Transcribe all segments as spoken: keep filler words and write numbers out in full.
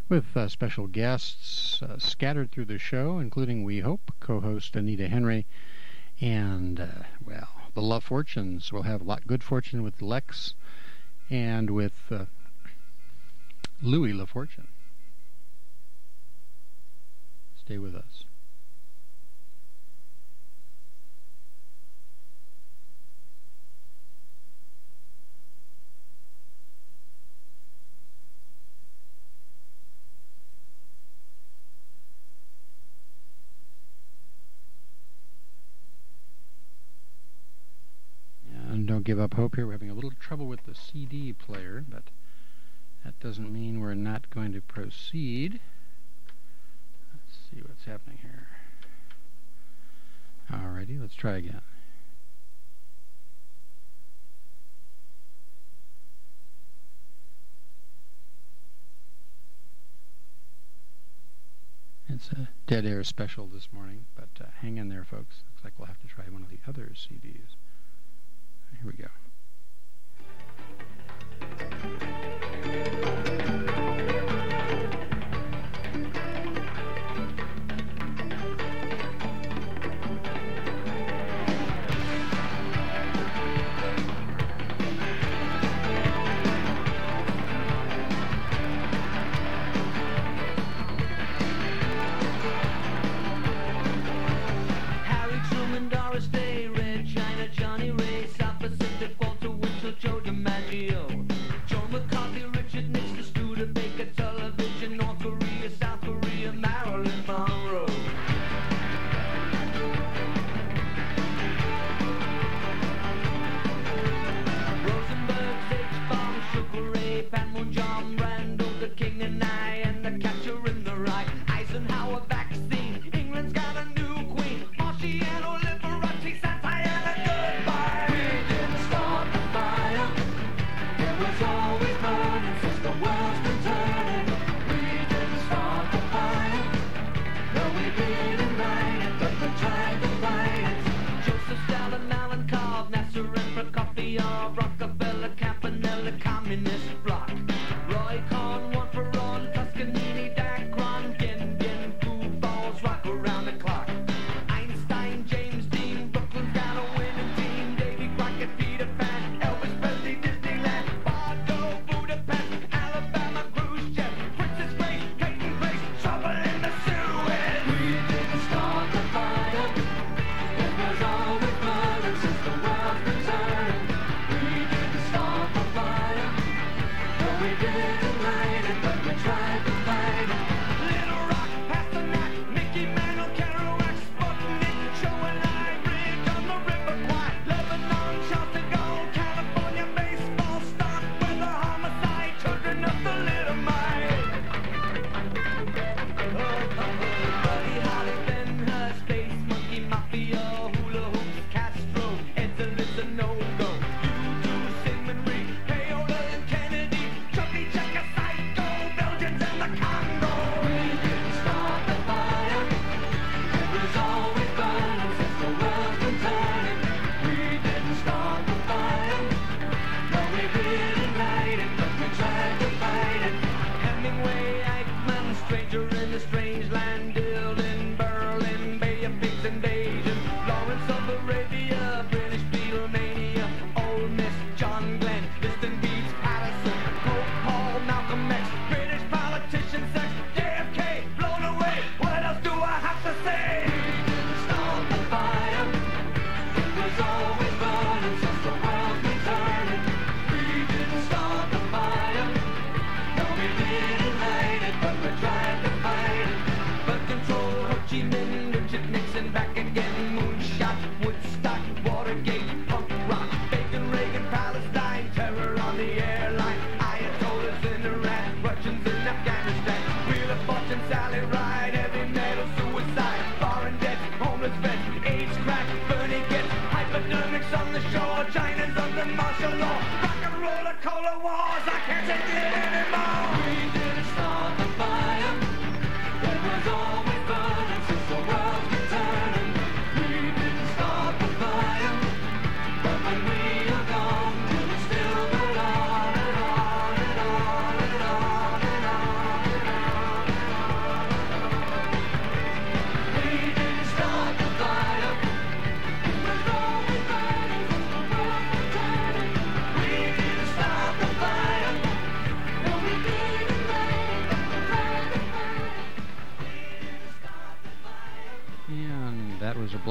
with uh, special guests uh, scattered through the show, including, we hope, co-host Anita Henry, and, uh, well, the Love Fortunes. We'll have a lot good fortune with Lex and with uh, Louis LaFortune. Stay with us. And don't give up hope here. We're having a little trouble with the C D player, but that doesn't mean we're not going to proceed. Let's see what's happening here. Alrighty, let's try again. It's a dead air special this morning, but uh, hang in there, folks. Looks like we'll have to try one of the other C Ds. Here we go. Harry Truman, Doris Day, Red China, Johnny Ray, South Pacific, Walter Winchell, Joe DiMaggio, Joe McCarthy, Richard Nixon, Studebaker, television, North Korea, South Korea, Marilyn Monroe. Rosenberg, H-Bomb, Sugar Ray, Panmure, John Randall, the King and I, and the Catcher in the Rye, Eisenhower vaccine, England's got a new queen, Marciano, Liberace, Santayana, goodbye. We didn't start the fire, it was always burning since the world's been turning. We didn't start the fire, no we didn't light it, but we tried to fight it. Joseph Stalin, Alan Cobb, Nasser and Prokofiev, Rockefeller, Campanella, Communist bloc, Roy Cohn, one for all, Toscanini, Dacron, Gin, Gin, Foo Balls, rock around the clock. Einstein, James Dean, Brooklyn's got a winning team, Davy Crockett, Peter Pan, Elvis Presley, Disneyland, Bardo, Budapest, Alabama, Khrushchev, Princess Grace, Peyton Place, trouble in the Suez. We didn't start the fire, it was always burning since the world's been turning. We didn't start the fire, no we didn't light it, but we tried to fight it. Little Rock, Pasternak, Mickey Mantle, Kerouac, Sputnik, Show and I, Bridge on the River Kwai, Lebanon, Charles de Gaulle, California, baseball start, weather, homicide, children of the Little Mile. Oh, oh, oh, Buddy Holly, Ben Hur, Space Monkey, Mafia, Hula Hoops, Castro, Edson, a no-go, U two, Sigmund Rhee, Payola and Kennedy, Chubby Checker, Psycho, Belgians and the Congo. We didn't start the fire, it was always burning since the world's been turning. We didn't start the fire, no we didn't light it, but we tried to fight it. Hemingway, Eichmann, Stranger in the Strange Land, Dylan, Berlin, Bay of Pigs invasion, Lawrence of Arabia, British Beatlemania, Ole Miss, John Glenn, Liston Beats, Patterson, Pope Paul, Malcolm X, British politician, sex, J F K, blown away. What else do I have to say? We didn't start the fire, it was always burning since the world's been turning. We didn't start the fire, no we didn't light it, but we tried to fight it. But control, Ho Chi Minh, Richard Nixon, back again, moonshot, Woodstock, Watergate, punk rock, Bacon, Reagan, Palestine, terror on the airline, Ayatollahs in Iran, Russians in Afghanistan, Wheel of Fortune, Sally Ride, heavy metal, suicide, foreign debt, homeless vets, AIDS crack, Bernie gets, hypodermics on the shore, China's under martial law, rock and roller, cola wars, I can't take it anymore. We didn't start the fire, it was always burning since the world's been turning. We didn't start the fire, but when we are gone, it'll still burn on and on and on and on and on and on.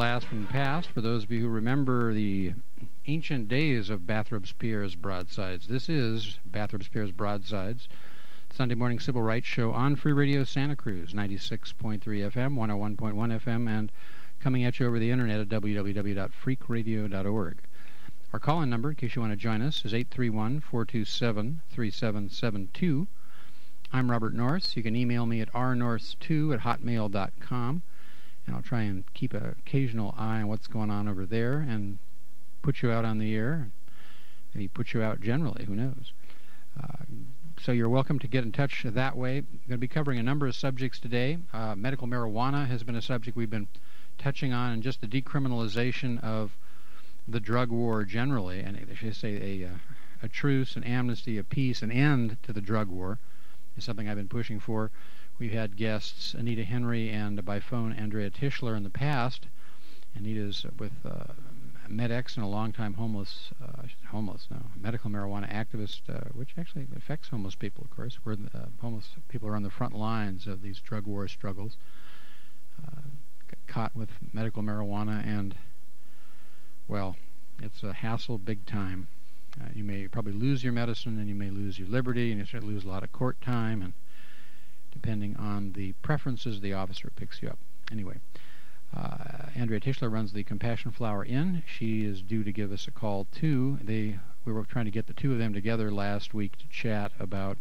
blast from the past for those of you who remember the ancient days of Bathrobes Pierre's Broadsides. This is Bathrobes Pierre's Broadsides, Sunday morning civil rights show on Free Radio Santa Cruz, ninety-six point three F M, one oh one point one F M, and coming at you over the internet at w w w dot freak radio dot org. Our call-in number, in case you want to join us, is eight three one, four two seven, three seven seven two. I'm Robert Norris. You can email me at r norris two at hotmail dot com, and I'll try and keep an occasional eye on what's going on over there and put you out on the air, maybe put you out generally, who knows. Uh, so you're welcome to get in touch that way. I'm going to be covering a number of subjects today. Uh, medical marijuana has been a subject we've been touching on, and just the decriminalization of the drug war generally, and I should say a, uh, a truce, an amnesty, a peace, an end to the drug war is something I've been pushing for. We've had guests Anita Henry and by phone Andrea Tischler in the past. Anita's with uh, MedX and a longtime homeless, uh, homeless, no, medical marijuana activist, uh, which actually affects homeless people, of course. Where uh, homeless people are on the front lines of these drug war struggles. Uh, got caught with medical marijuana, and, well, it's a hassle big time. Uh, you may probably lose your medicine, and you may lose your liberty, and you start to lose a lot of court time, and depending on the preferences of the officer who picks you up. Anyway, uh, Andrea Tischler runs the Compassion Flower Inn. She is due to give us a call, too. They, we were trying to get the two of them together last week to chat about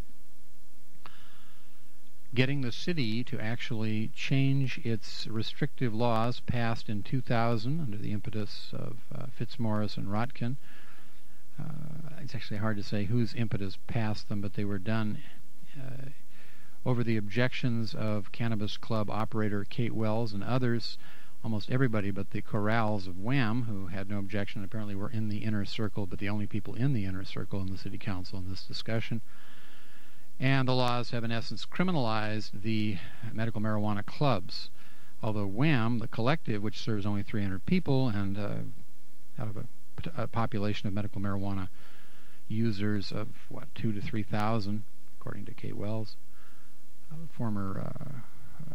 getting the city to actually change its restrictive laws passed in two thousand under the impetus of uh, Fitzmaurice and Rotkin. Uh, it's actually hard to say whose impetus passed them, but they were done uh, over the objections of Cannabis Club operator Kate Wells and others, almost everybody but the Corrals of Wham, who had no objection, apparently were in the inner circle, but the only people in the inner circle in the city council in this discussion. And the laws have, in essence, criminalized the medical marijuana clubs, although Wham, the collective, which serves only three hundred people, and uh, out of a, a population of medical marijuana users of, what, two to three thousand, according to Kate Wells, uh, former uh,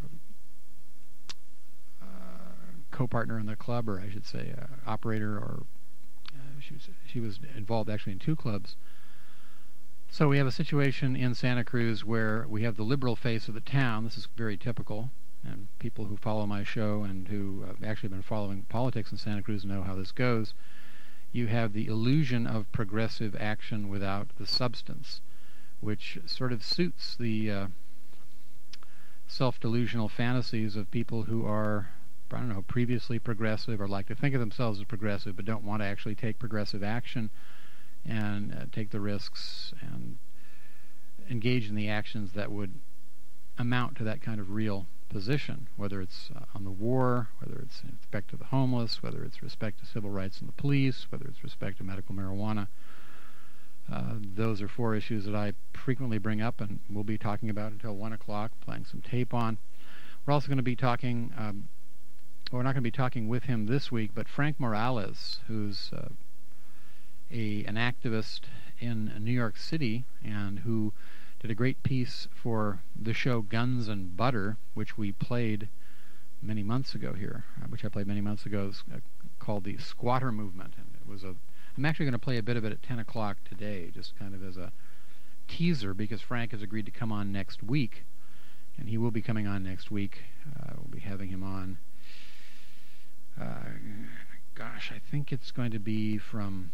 uh, co-partner in the club, or I should say uh, operator, or uh, she was, she was involved actually in two clubs. So we have a situation in Santa Cruz where we have the liberal face of the town. This is very typical, and people who follow my show and who have actually been following politics in Santa Cruz know how this goes. You have the illusion of progressive action without the substance, which sort of suits the uh, self-delusional fantasies of people who are, I don't know, previously progressive or like to think of themselves as progressive but don't want to actually take progressive action and uh, take the risks and engage in the actions that would amount to that kind of real position, whether it's uh, on the war, whether it's in respect to the homeless, whether it's respect to civil rights and the police, whether it's respect to medical marijuana. Uh, those are four issues that I frequently bring up and we'll be talking about until one o'clock, playing some tape on. We're also going to be talking, um, well, we're not going to be talking with him this week, but Frank Morales, who's uh, A, an activist in New York City and who did a great piece for the show Guns and Butter, which we played many months ago here, uh, which I played many months ago, uh, called the Squatter Movement. And it was a, I'm actually going to play a bit of it at ten o'clock today, just kind of as a teaser, because Frank has agreed to come on next week, and he will be coming on next week. Uh, we'll be having him on, uh, gosh, I think it's going to be from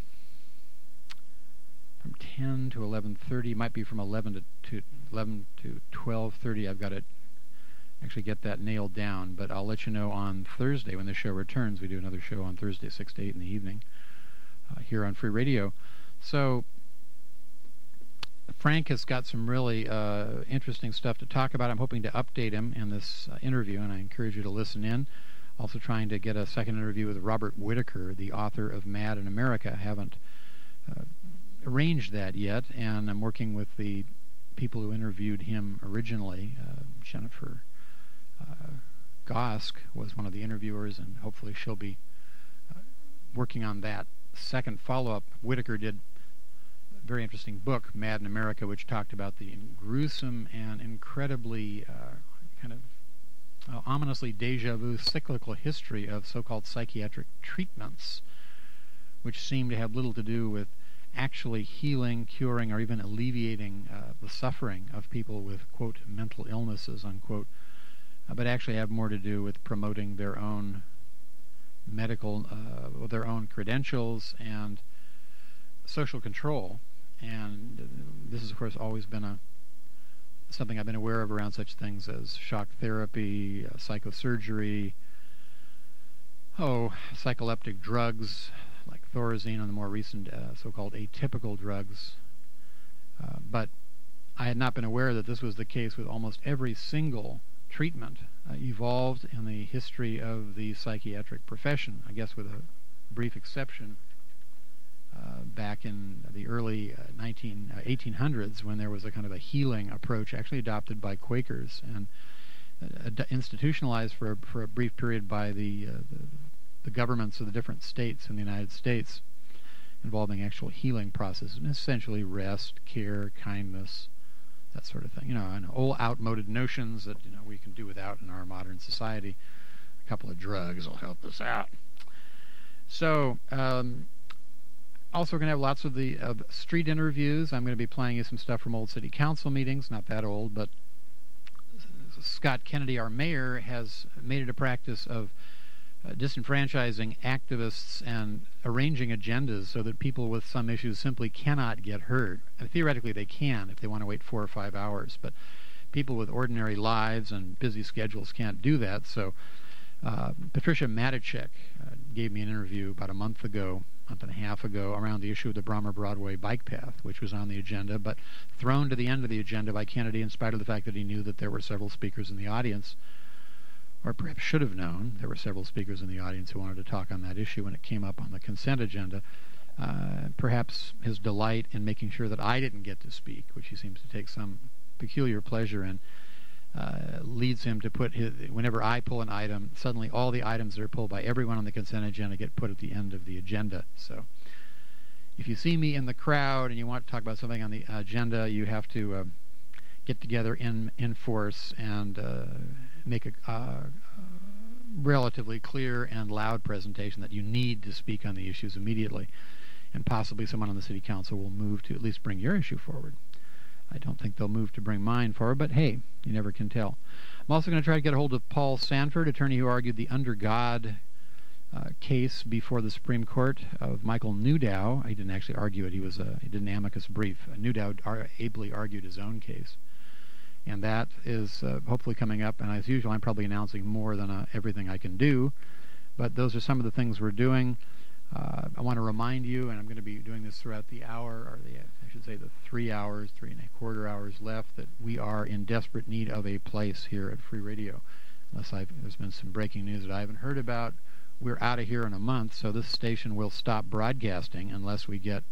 from ten to eleven thirty. It might be from eleven to, to eleven to twelve thirty. I've got to actually get that nailed down, but I'll let you know on Thursday when the show returns. We do another show on Thursday, six to eight in the evening, uh, here on Free Radio. So Frank has got some really uh, interesting stuff to talk about. I'm hoping to update him in this uh, interview, and I encourage you to listen in. Also trying to get a second interview with Robert Whitaker, the author of Mad in America. I haven't uh, arranged that yet, and I'm working with the people who interviewed him originally. Uh, Jennifer uh, Gosk was one of the interviewers, and hopefully she'll be uh, working on that second follow-up. Whitaker did a very interesting book, Mad in America, which talked about the gruesome and incredibly uh, kind of uh, ominously deja vu cyclical history of so-called psychiatric treatments, which seem to have little to do with actually healing, curing, or even alleviating uh, the suffering of people with, quote, mental illnesses, unquote, uh, but actually have more to do with promoting their own medical, uh, their own credentials and social control. And this has, of course, always been a something I've been aware of around such things as shock therapy, uh, psychosurgery, oh, psycholeptic drugs like Thorazine and the more recent uh, so-called atypical drugs. Uh, but I had not been aware that this was the case with almost every single treatment uh, evolved in the history of the psychiatric profession, I guess with a brief exception. Uh, back in the early uh, nineteen, uh, eighteen hundreds, when there was a kind of a healing approach actually adopted by Quakers and uh, ad- institutionalized for a, for a brief period by the, uh, the the governments of the different states in the United States, involving actual healing processes, and essentially rest, care, kindness, that sort of thing. You know, and old outmoded notions that you know we can do without in our modern society. A couple of drugs will help us out. So. Um, Also, we're going to have lots of the uh, street interviews. I'm going to be playing you some stuff from old city council meetings, not that old, but Scott Kennedy, our mayor, has made it a practice of uh, disenfranchising activists and arranging agendas so that people with some issues simply cannot get heard. And theoretically, they can if they want to wait four or five hours, but people with ordinary lives and busy schedules can't do that. So uh, Patricia Matichek uh, gave me an interview about a month ago, month and a half ago, around the issue of the Brommer Broadway bike path, which was on the agenda, but thrown to the end of the agenda by Kennedy in spite of the fact that he knew that there were several speakers in the audience, or perhaps should have known there were several speakers in the audience who wanted to talk on that issue when it came up on the consent agenda. Uh, perhaps his delight in making sure that I didn't get to speak, which he seems to take some peculiar pleasure in, Uh, leads him to put his, whenever I pull an item, suddenly all the items that are pulled by everyone on the consent agenda get put at the end of the agenda. So if you see me in the crowd and you want to talk about something on the agenda, you have to uh, get together in, in force and uh, make a uh, relatively clear and loud presentation that you need to speak on the issues immediately, and possibly someone on the city council will move to at least bring your issue forward. I don't think they'll move to bring mine forward, but hey, you never can tell. I'm also going to try to get a hold of Paul Sanford, attorney who argued the Under God uh, case before the Supreme Court of Michael Newdow. He didn't actually argue it. He was a, he did an amicus brief. Uh, Newdow ar- ably argued his own case. And that is uh, hopefully coming up. And as usual, I'm probably announcing more than uh, everything I can do. But those are some of the things we're doing. Uh, I want to remind you, and I'm going to be doing this throughout the hour, or the, I should say the three hours, three and a quarter hours left, that we are in desperate need of a place here at Free Radio. Unless I've, there's been some breaking news that I haven't heard about, we're out of here in a month, so this station will stop broadcasting unless we get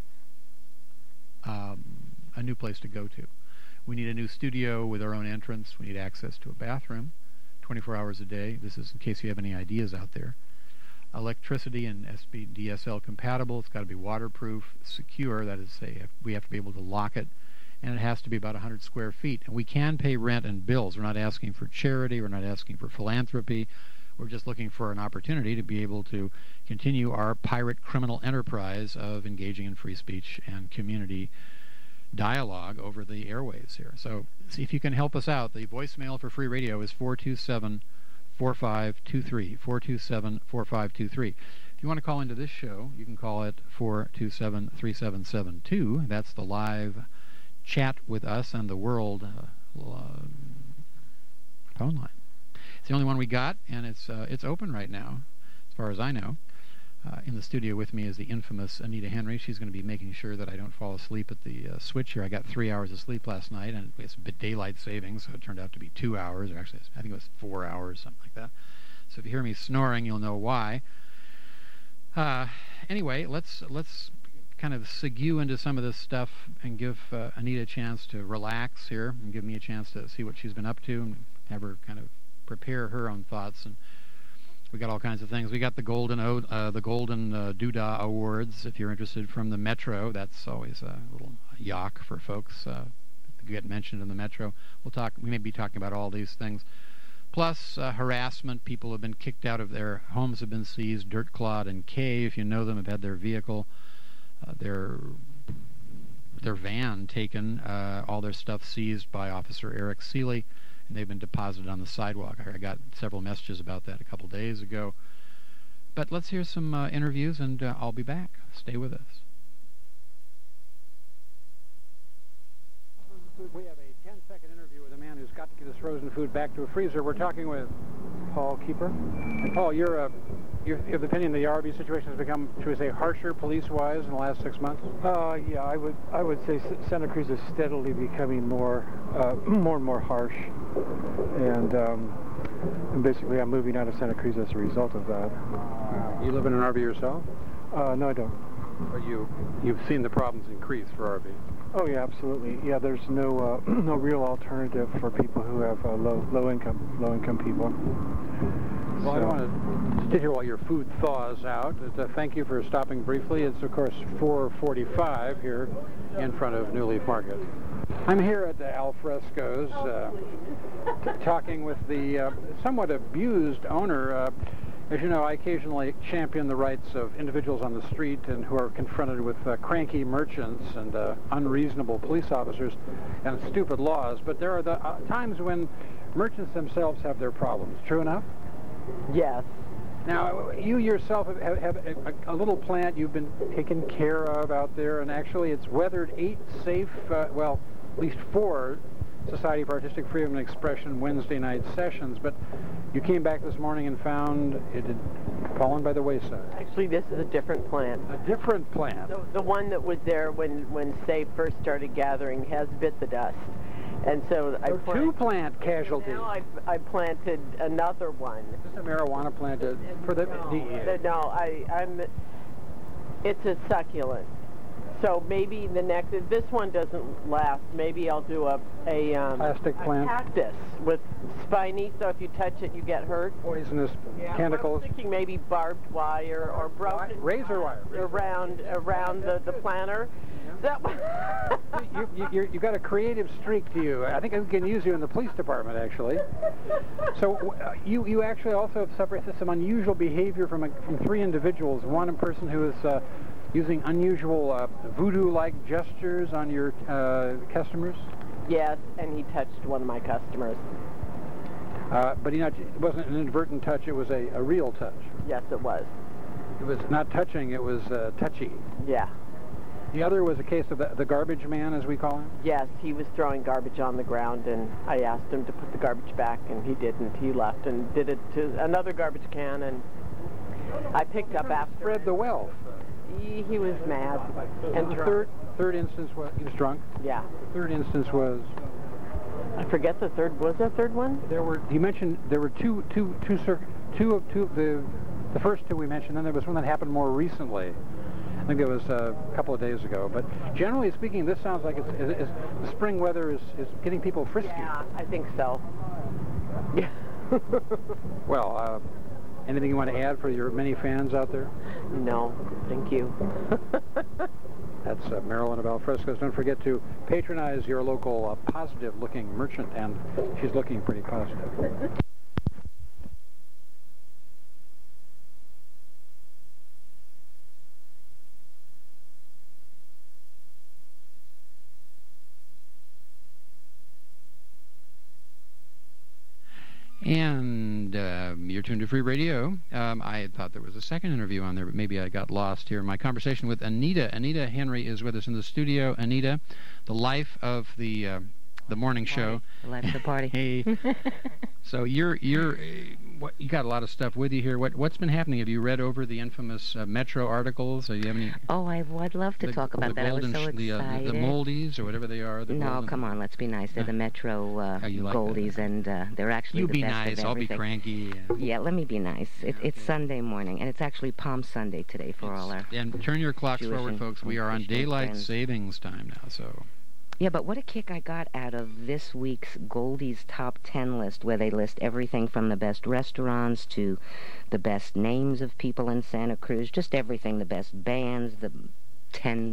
um, a new place to go to. We need a new studio with our own entrance. We need access to a bathroom twenty-four hours a day. This is in case you have any ideas out there. Electricity and S B D S L compatible. It's got to be waterproof, secure. That is, say, we have to be able to lock it, and it has to be about one hundred square feet. And we can pay rent and bills. We're not asking for charity. We're not asking for philanthropy. We're just looking for an opportunity to be able to continue our pirate criminal enterprise of engaging in free speech and community dialogue over the airwaves here. So see if you can help us out. The voicemail for Free Radio is four two seven, four five two three, four two seven, four five two three. If you want to call into this show, you can call it four two seven, three seven seven two. That's the live chat with us and the world uh, uh, phone line. It's the only one we got, and it's uh, it's open right now, as far as I know. Uh, in the studio with me is the infamous Anita Henry. She's going to be making sure that I don't fall asleep at the uh, switch here. I got three hours of sleep last night, and it's a bit daylight savings, so it turned out to be two hours, or actually I think it was four hours, something like that. So if you hear me snoring, you'll know why. Uh, anyway, let's let's kind of segue into some of this stuff and give uh, Anita a chance to relax here, and give me a chance to see what she's been up to, and have her kind of prepare her own thoughts. And we got all kinds of things. We got the Golden o- uh, the Golden uh, Doodah Awards, if you're interested, from the Metro. That's always a little yuck for folks uh, to get mentioned in the Metro. We'll talk. We may be talking about all these things. Plus, plus uh, harassment. People have been kicked out of their homes, have been seized. Dirt Clod and Kay, if you know them, have had their vehicle, uh, their their van taken, uh, all their stuff seized by Officer Eric Seeley, and they've been deposited on the sidewalk. I got several messages about that a couple days ago. But let's hear some uh, interviews, and uh, I'll be back. Stay with us. We have a ten-second interview with a man who's got to get his frozen food back to a freezer. We're talking with Paul Keeper. And Paul, you're, uh, you're of the opinion the R V situation has become, should we say, harsher police-wise in the last six months? Uh, yeah, I would I would say Santa Cruz is steadily becoming more uh, more and more harsh, and, um, and basically I'm moving out of Santa Cruz as a result of that. You live in an R V yourself? Uh, no, I don't. But you you've seen the problems increase for R V. Oh yeah, absolutely. Yeah, there's no uh, no real alternative for people who have uh, low low income low income people. Well, so. I don't want to sit here while your food thaws out. Uh, thank you for stopping briefly. It's of course four forty-five here in front of New Leaf Market. I'm here at the Al Fresco's, uh, t- talking with the uh, somewhat abused owner. Uh, As you know, I occasionally champion the rights of individuals on the street and who are confronted with uh, cranky merchants and uh, unreasonable police officers and stupid laws. But there are the uh, times when merchants themselves have their problems. True enough? Yes. Now, you yourself have, have a, a little plant you've been taken care of out there, and actually it's weathered eight safe, uh, well, at least four Society for Artistic Freedom and Expression Wednesday night sessions, but you came back this morning and found it had fallen by the wayside. Actually, this is a different plant. A different plant? The, the one that was there when, when SAFE first started gathering has bit the dust. And so I So plant, two plant casualties. Now I, I planted another one. Is this a marijuana plant uh, for the no, D E A? the- no, I, I'm, it's a succulent. So maybe the next, if this one doesn't last, maybe I'll do a, a, um, Plastic a plant? cactus with spiny, so if you touch it, you get hurt. Poisonous Yeah, tentacles? I'm thinking maybe barbed wire or broken Razor wire. around around the, the planter. That you, you, you, you got a creative streak to you. I think I can use you in the police department, actually. So uh, you you actually also have suffered some unusual behavior from a, from three individuals. One person who is uh, using unusual uh, voodoo-like gestures on your uh, customers. Yes, and he touched one of my customers. Uh, but he not, it wasn't an inadvertent touch. It was a, a real touch. Yes, it was. It was not touching. It was uh, touchy. Yeah. The other was a case of the, the garbage man, as we call him. Yes, he was throwing garbage on the ground, and I asked him to put the garbage back, and he didn't. He left and did it to another garbage can, and I picked up after. Spread the wealth. He, he was mad and the drunk. third third instance was he was drunk. Yeah. The third instance was I forget the third. Was that third one? there were. You mentioned there were two two two cir- two of two of the the first two we mentioned. Then there was one that happened more recently. I think it was uh, a couple of days ago. But generally speaking, this sounds like it's, it's, it's the spring weather is, is getting people frisky. Yeah, I think so. Yeah. Well, uh, anything you want to add for your many fans out there? No, thank you. That's uh, Marilyn of Al Fresco's. Don't forget to patronize your local uh, positive-looking merchant, and she's looking pretty positive. And uh, you're tuned to Free Radio. Um, I had thought there was a second interview on there, but maybe I got lost here. My conversation with Anita. Anita Henry is with us in the studio. Anita, the life of the uh, the morning show. The life of the party. Hey. So you're you're uh, what you got a lot of stuff with you here. What what's been happening? Have you read over the infamous uh, Metro articles? Or you have any? Oh, I would love to the, talk about the that. I was golden so sh- the, uh, excited. the, the Moldies or whatever they are. The no, golden, come on, let's be nice. They're the Metro uh, Oh, you like Goldies, that. and uh, they're actually You the be best nice. of I'll be everything. cranky. uh, Yeah, let me be nice. It, Yeah, it's okay. Sunday morning, and it's actually Palm Sunday today for all our... And turn your clocks Jewish forward, and- folks. We and are on Christian daylight friends. savings time now, so... Yeah, but what a kick I got out of this week's Goldie's Top ten list, where they list everything from the best restaurants to the best names of people in Santa Cruz, just everything, the best bands, the ten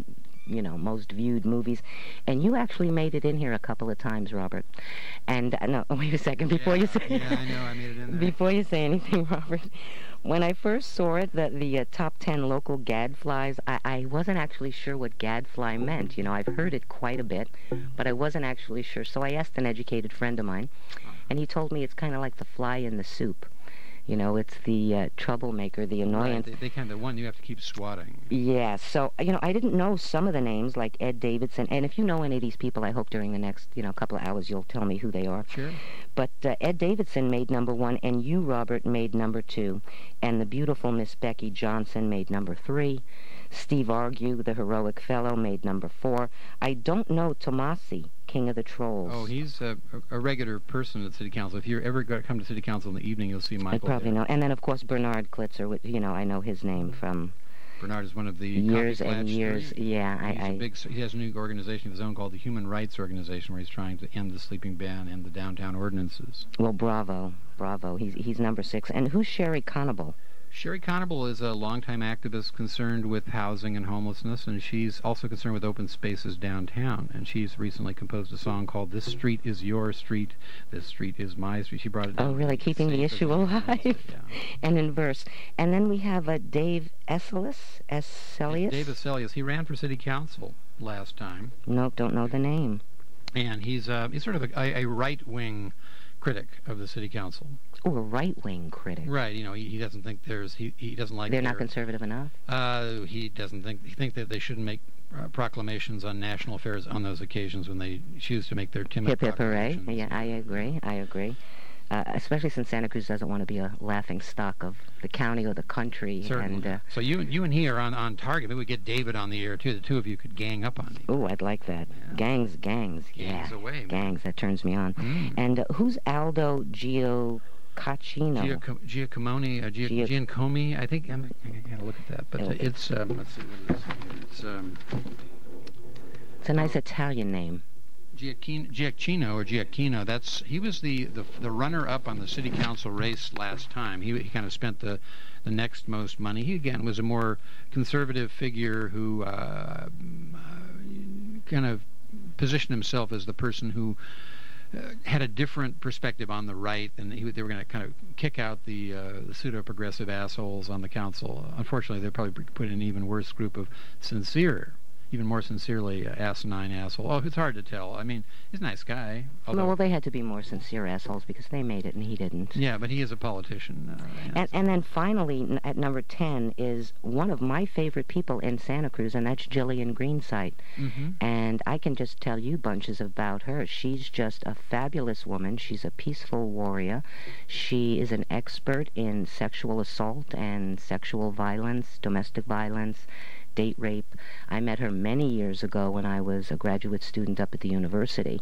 you know, most viewed movies. And you actually made it in here a couple of times, Robert. And, uh, no, wait a second, before yeah, you say... Yeah, I know, I made it in there. Before you say anything, Robert, when I first saw it, the, the uh, top ten local gadflies, I, I wasn't actually sure what gadfly meant. You know, I've heard it quite a bit, but I wasn't actually sure. So I asked an educated friend of mine, and he told me it's kind of like the fly in the soup. You know, it's the uh, troublemaker, the annoyance. Right, they, they kind of the one you have to keep swatting. Yeah, so, you know, I didn't know some of the names, like Ed Davidson. And if you know any of these people, I hope during the next, you know, couple of hours you'll tell me who they are. Sure. But uh, Ed Davidson made number one, and you, Robert, made number two. And the beautiful Miss Becky Johnson made number three. Steve Argue, the heroic fellow, made number four. I don't know Tomasi, King of the Trolls. Oh, he's a, a regular person at City Council. If you ever go, come to City Council in the evening, you'll see Michael I probably there. know. And then, of course, Bernard Klitzer. which, You know, I know his name from Bernard is one of the years Coffee and Klatch years. three. Yeah, I... He's I a big, he has a new organization of his own called the Human Rights Organization, where he's trying to end the sleeping ban and the downtown ordinances. Well, bravo. Bravo. He's, he's number six. And who's Sherry Conable? Sherry Conable is a longtime activist concerned with housing and homelessness, and she's also concerned with open spaces downtown. And she's recently composed a song called "This Street is Your Street, This Street is My Street." She brought it down. Oh, really? Keeping the issue alive. Yeah. And in verse. And then we have uh, Dave Eselius. Eselius? Dave Eselius. He ran for city council last time. Nope, don't know the name. And he's uh, he's sort of a, a, a right-wing critic of the city council. Oh, a right-wing critic. Right. You know, he, he doesn't think there's he, he doesn't like. They're not their, conservative enough? Uh, he doesn't think he think that they shouldn't make uh, proclamations on national affairs on those occasions when they choose to make their timid Hip hip hooray. proclamations. Yeah, I agree. I agree. Uh, especially since Santa Cruz doesn't want to be a laughing stock of the county or the country. Certainly. And uh, so you you and he are on, on target. Maybe we get David on the air too. The two of you could gang up on me. oh, I'd like that. Yeah. Gangs, gangs. Gangs yeah. away, man. Gangs. That turns me on. Mm. And uh, who's Aldo Giocachino? Giacomo, Giacomoni, uh, Gia, Gia- Giancomi. I think I'm, I gotta look at that. But uh, Okay. it's um, let's see what it is. It's um, It's a nice Italian name. Giacchino, Giacchino or Giacchino. That's he was the, the the runner-up on the city council race last time. He he kind of spent the the next most money. He again was a more conservative figure who uh, uh, kind of positioned himself as the person who uh, had a different perspective on the right, and he, they were going to kind of kick out the, uh, the pseudo-progressive assholes on the council. Unfortunately, they probably put in an even worse group of sincere. Even more sincerely, uh, asinine asshole. Oh, it's hard to tell. I mean, he's a nice guy. Although, No, well, they had to be more sincere assholes because they made it and he didn't. yeah, but he is a politician. Uh, And, and then finally, n- at number ten, is one of my favorite people in Santa Cruz, and that's Jillian Greensight. mm-hmm. And I can just tell you bunches about her. She's just a fabulous woman. She's a peaceful warrior. She is an expert in sexual assault and sexual violence, domestic violence, date rape. I met her many years ago when I was a graduate student up at the university.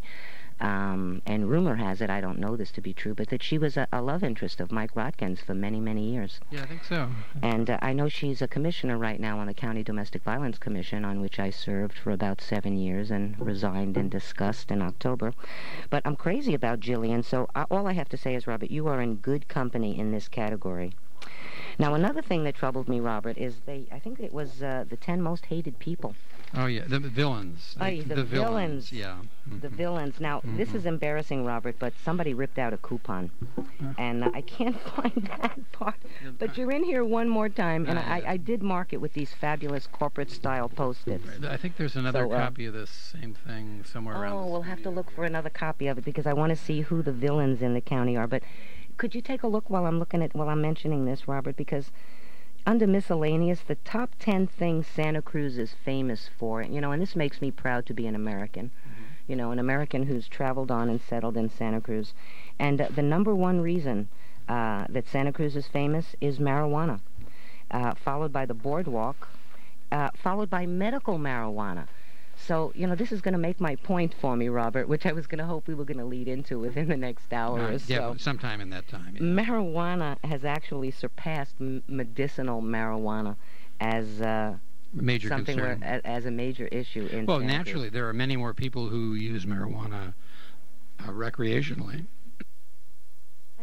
Um, and rumor has it, I don't know this to be true, but that she was a, a love interest of Mike Rotkins for many, many years. Yeah, I think so. And uh, I know she's a commissioner right now on the County Domestic Violence Commission, on which I served for about seven years and resigned in disgust in October. But I'm crazy about Jillian, so uh, all I have to say is, Robert, you are in good company in this category. Now, another thing that troubled me, Robert, is they, I think it was uh, the ten most hated people. Oh, yeah, the villains. Oh, the villains. Yeah. The Mhm. villains. Now, this Mhm. is embarrassing, Robert, but somebody ripped out a coupon. And uh, I can't find that part. But you're in here one more time, and I, I did mark it with these fabulous corporate-style Post-its. I think there's another So, uh, copy of this same thing somewhere around. Oh, the we'll have to studio. look for another copy of it because I want to see who the villains in the county are. But could you take a look while I'm looking at while I'm mentioning this, Robert? Because under miscellaneous, the top ten things Santa Cruz is famous for, you know, and this makes me proud to be an American. Mm-hmm. You know, an American who's traveled on and settled in Santa Cruz. And uh, the number one reason uh, that Santa Cruz is famous is marijuana, uh, followed by the boardwalk, uh, followed by medical marijuana. So, you know, this is going to make my point for me, Robert, which I was going to hope we were going to lead into within the next hour Uh, or so. yeah, sometime in that time. Yeah. Marijuana has actually surpassed m- medicinal marijuana as uh, Major something concern. where, a, as a major issue in Well, Santa Cruz. naturally, there are many more people who use marijuana uh, recreationally.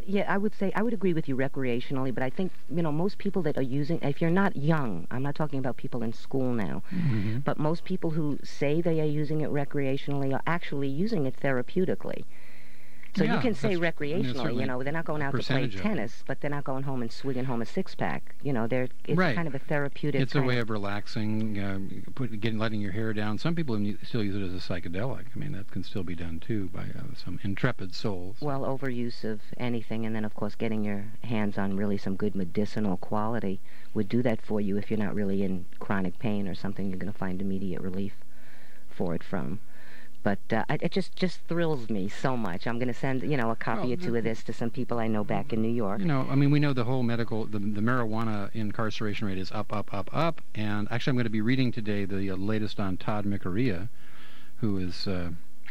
Yeah, I would say, I would agree with you recreationally, but I think, you know, most people that are using, if you're not young, I'm not talking about people in school now, Mm-hmm. but most people who say they are using it recreationally are actually using it therapeutically. So Yeah, you can say that's- I mean, it's recreationally, certainly you know, they're not going a out to play percentage of it. tennis, but they're not going home and swigging home a six-pack. You know, they're, it's Right. kind of a therapeutic It's a kind way of relaxing, uh, put, getting, letting your hair down. Some people u- still use it as a psychedelic. I mean, that can still be done, too, by uh, some intrepid souls. well, overuse of anything, and then, of course, getting your hands on really some good medicinal quality would do that for you if you're not really in chronic pain or something you're going to find immediate relief for it from. But uh, I- it just, just thrills me so much. I'm going to send, you know, a copy Well, or two of this to some people I know back in New York. You know, I mean, we know the whole medical, the, the marijuana incarceration rate is up, up, up, up. And actually, I'm going to be reading today the uh, latest on Todd Micarea, who is, uh,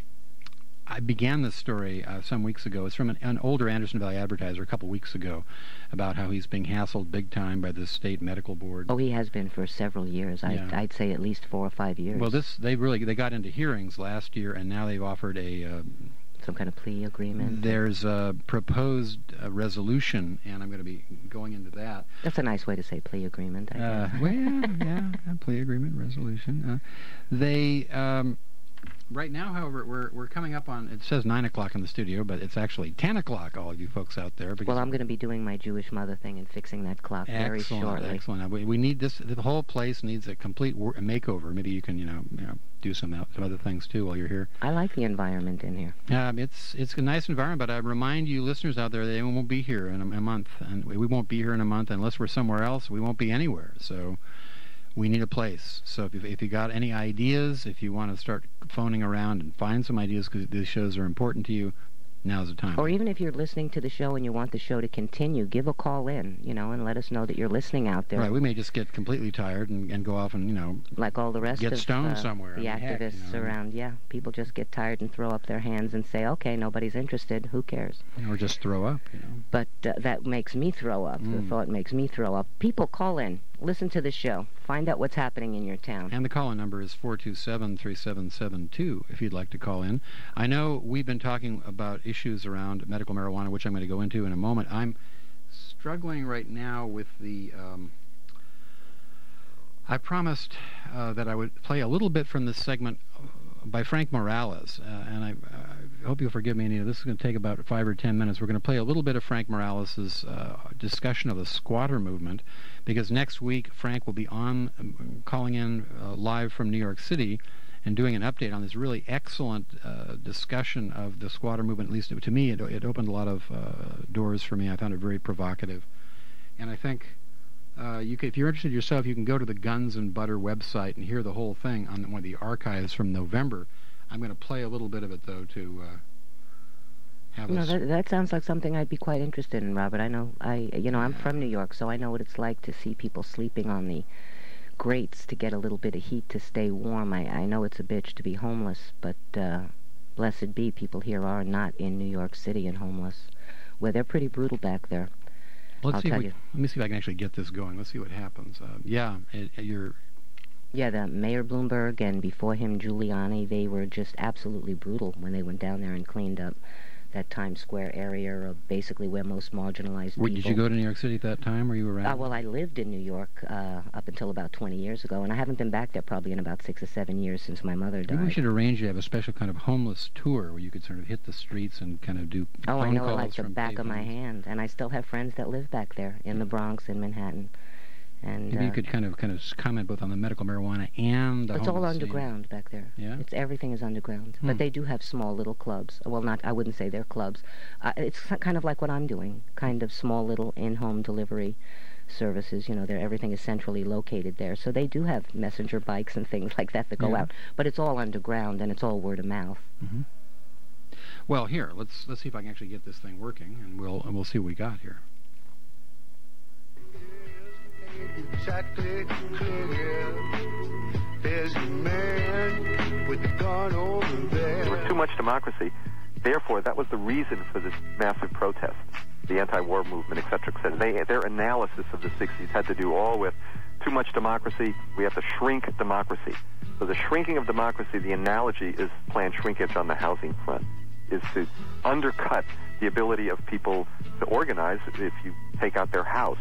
I began this story uh, some weeks ago. It's from an, an older Anderson Valley Advertiser a couple weeks ago about how he's being hassled big time by the state medical board. Oh, he has been for several years. I'd, Yeah. I'd say at least four or five years. Well, this they really they got into hearings last year, and now they've offered a uh, Some kind of plea agreement. there's a proposed uh, resolution, and I'm going to be going into that. That's a nice way to say plea agreement, I Uh, guess. well, yeah, a plea agreement resolution. Uh, they um, right now, however, we're we're coming up on. It says nine o'clock in the studio, but it's actually ten o'clock. All of you folks out there. Because Well, I'm going to be doing my Jewish mother thing and fixing that clock very excellent, shortly. excellent. Uh, We, we need this. The whole place needs a complete wor- makeover. Maybe you can, you know, you know, do some out- some other things too while you're here. I like the environment in here. Um, it's it's a nice environment, but I remind you, listeners out there, they won't be here in a, a month, and we we won't be here in a month unless we're somewhere else. We won't be anywhere. So we need a place. So if you, if you got any ideas, if you want to start phoning around and find some ideas because these shows are important to you, now's the time. Or even if you're listening to the show and you want the show to continue, give a call in, you know, and let us know that you're listening out there. Right, we may just get completely tired and, and go off and, you know, Like all the rest get of stoned uh, somewhere. the I mean, heck, you activists know. around. Yeah, people just get tired and throw up their hands and say, okay, nobody's interested. Who cares? or just throw up, you know. But uh, that makes me throw up. The Mm. thought makes me throw up. People, call in. Listen to the show. Find out what's happening in your town. And the call-in number is four two seven, three seven seven two if you'd like to call in. I know we've been talking about issues around medical marijuana, which I'm going to go into in a moment. I'm struggling right now with the... Um, I promised uh, that I would play a little bit from this segment by Frank Morales, uh, and I, I hope you'll forgive me, Anita. This is going to take about five or ten minutes. We're going to play a little bit of Frank Morales' uh, discussion of the squatter movement, because next week Frank will be on, um, calling in uh, live from New York City and doing an update on this really excellent uh, discussion of the squatter movement. At least to me, it, it opened a lot of uh, doors for me. I found it very provocative, and I think uh, you could, if you're interested yourself, you can go to the Guns and Butter website and hear the whole thing on one of the archives from November. I'm going to play a little bit of it though to uh, have No, us. that, that sounds like something I'd be quite interested in, Robert. I know, I, you know, I'm from New York, so I know what it's like to see people sleeping on the grates to get a little bit of heat to stay warm. I, I know it's a bitch to be homeless, but uh, blessed be, people here are not in New York City and homeless, where they're pretty brutal back there. Let's I'll see. If tell we, you. let me see if I can actually get this going. Let's see what happens. Uh, yeah, it, you're. Yeah, the Mayor Bloomberg and before him Giuliani, they were just absolutely brutal when they went down there and cleaned up that Times Square area, of basically where most marginalized Wait, people... did you go to New York City at that time? Were you around? Uh, well, I lived in New York uh, up until about twenty years ago, and I haven't been back there probably in about six or seven years since my mother died. Maybe we should arrange to have a special kind of homeless tour where you could sort of hit the streets and kind of do oh, phone I know it calls like the from back of my payphones. hand, and I still have friends that live back there in the Bronx, in Manhattan. And Maybe uh, you could kind of kind of s- comment both on the medical marijuana and the it's all homeless scene. underground back there. Yeah? It's everything is underground, Hmm. but they do have small little clubs. Well, not I wouldn't say they're clubs. Uh, it's kind of like what I'm doing, kind of small little in-home delivery services. You know, they're, everything is centrally located there, so they do have messenger bikes and things like that that go Yeah. out. But it's all underground and it's all word of mouth. Mhm. Well, here, let's let's see if I can actually get this thing working, and we'll and we'll see what we got here. Exactly clear. There's a man with a gun over there. There was too much democracy. Therefore, that was the reason for this massive protest, the anti-war movement, et cetera, et cetera. They, their analysis of the sixties had to do all with too much democracy. We have to shrink democracy. So the shrinking of democracy, the analogy is planned shrinkage on the housing front, is to undercut the ability of people to organize if you take out their house.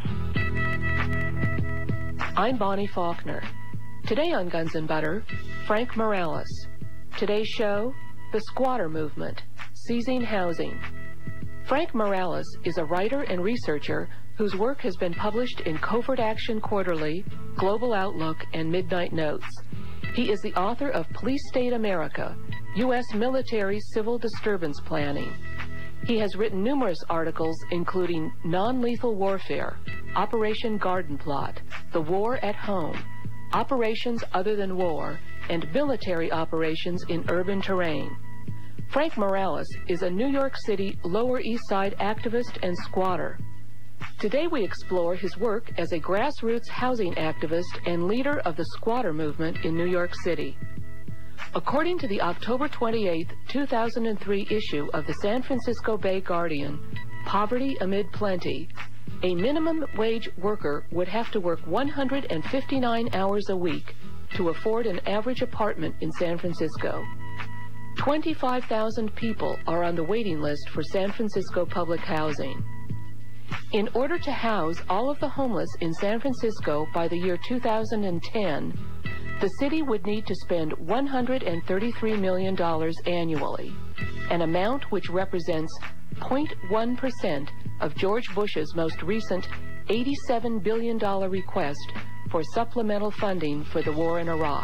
I'm Bonnie Faulkner. Today on Guns and Butter, Frank Morales. Today's show, the squatter movement, seizing housing. Frank Morales is a writer and researcher whose work has been published in Covert Action Quarterly, Global Outlook, and Midnight Notes. He is the author of Police State America, U S Military Civil Disturbance Planning. He has written numerous articles including Non-Lethal Warfare, Operation Garden Plot, The War at Home, Operations Other Than War, and Military Operations in Urban Terrain. Frank Morales is a New York City Lower East Side activist and squatter. Today we explore his work as a grassroots housing activist and leader of the squatter movement in New York City. According to the October twenty-eighth, two thousand three issue of the San Francisco Bay Guardian, Poverty Amid Plenty, a minimum wage worker would have to work one hundred fifty-nine hours a week to afford an average apartment in San Francisco. twenty-five thousand people are on the waiting list for San Francisco public housing. In order to house all of the homeless in San Francisco by the year two thousand ten, the city would need to spend one hundred thirty-three million dollars annually, an amount which represents zero point one percent of George Bush's most recent eighty-seven billion dollars request for supplemental funding for the war in Iraq.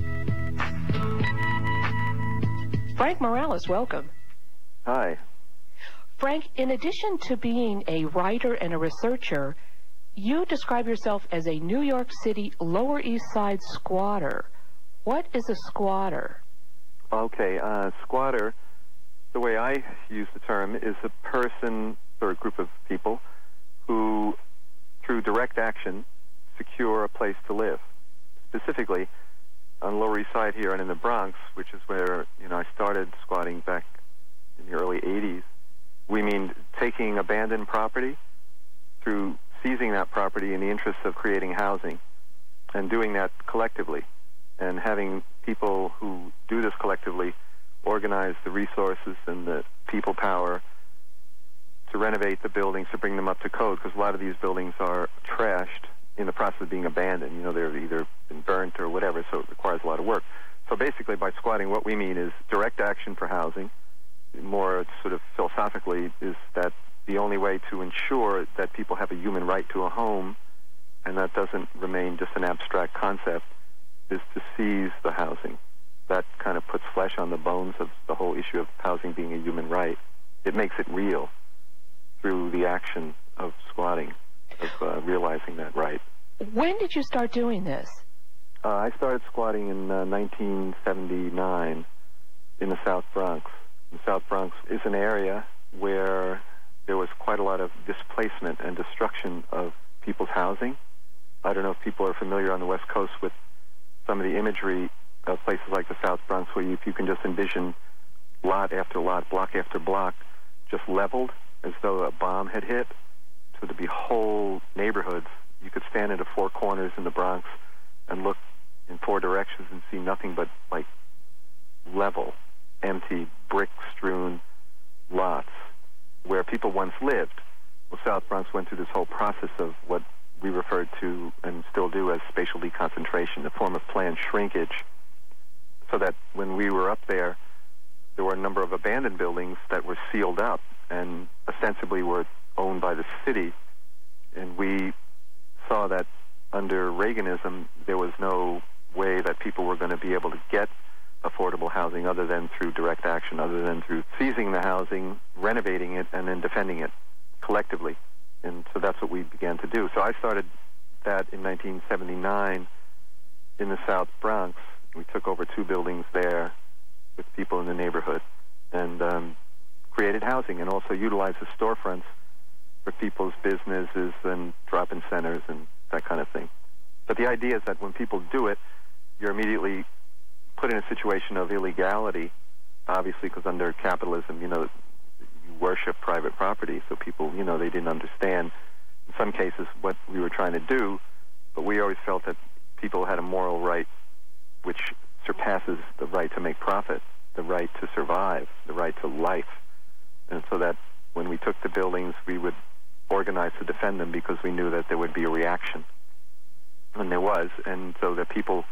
Frank Morales, welcome. Hi. Frank, in addition to being a writer and a researcher, you describe yourself as a New York City Lower East Side squatter. What is a squatter? Okay, uh, squatter, the way I use the term, is a person or a group of people who, through direct action, secure a place to live. Specifically, on Lower East Side here and in the Bronx, which is where, you know, I started squatting back in the early eighties, we mean taking abandoned property through seizing that property in the interest of creating housing and doing that collectively and having people who do this collectively organize the resources and the people power to renovate the buildings, to bring them up to code, because a lot of these buildings are trashed in the process of being abandoned. You know, they're either been burnt or whatever, so it requires a lot of work. So basically, by squatting, what we mean is direct action for housing. More sort of philosophically, is that the only way to ensure that people have a human right to a home, and that doesn't remain just an abstract concept, is to seize the housing. That kind of puts flesh on the bones of the whole issue of housing being a human right. It makes it real through the action of squatting, of uh, realizing that right. When did you start doing this? Uh, I started squatting in uh, nineteen seventy-nine in the South Bronx. The South Bronx is an area where there was quite a lot of displacement and destruction of people's housing. I don't know if people are familiar on the West Coast with some of the imagery of places like the South Bronx, where you, if you can just envision lot after lot, block after block, just leveled as though a bomb had hit. So there'd be whole neighborhoods. You could stand at the four corners in the Bronx and look in four directions and see nothing but, like, level, empty, brick-strewn lots where people once lived. Well, South Bronx went through this whole process of what we referred to and still do as spatial deconcentration, a form of planned shrinkage, so that when we were up there, there were a number of abandoned buildings that were sealed up and ostensibly were owned by the city, and we saw that under Reaganism there was no way that people were going to be able to get affordable housing other than through direct action, other than through seizing the housing, renovating it, and then defending it collectively. And so that's what we began to do. So I started that in nineteen seventy-nine in the South Bronx. We took over two buildings there with people in the neighborhood and um, created housing, and also utilized the storefronts for people's businesses and drop-in centers and that kind of thing. But the idea is that when people do it, you're immediately put in a situation of illegality, obviously, because under capitalism, you know, you worship private property, so people, you know, they didn't understand, in some cases, what we were trying to do, but we always felt that people had a moral right which surpasses the right to make profit, the right to survive, the right to life. And so that when we took the buildings, we would organize to defend them because we knew that there would be a reaction. And there was, and so the people,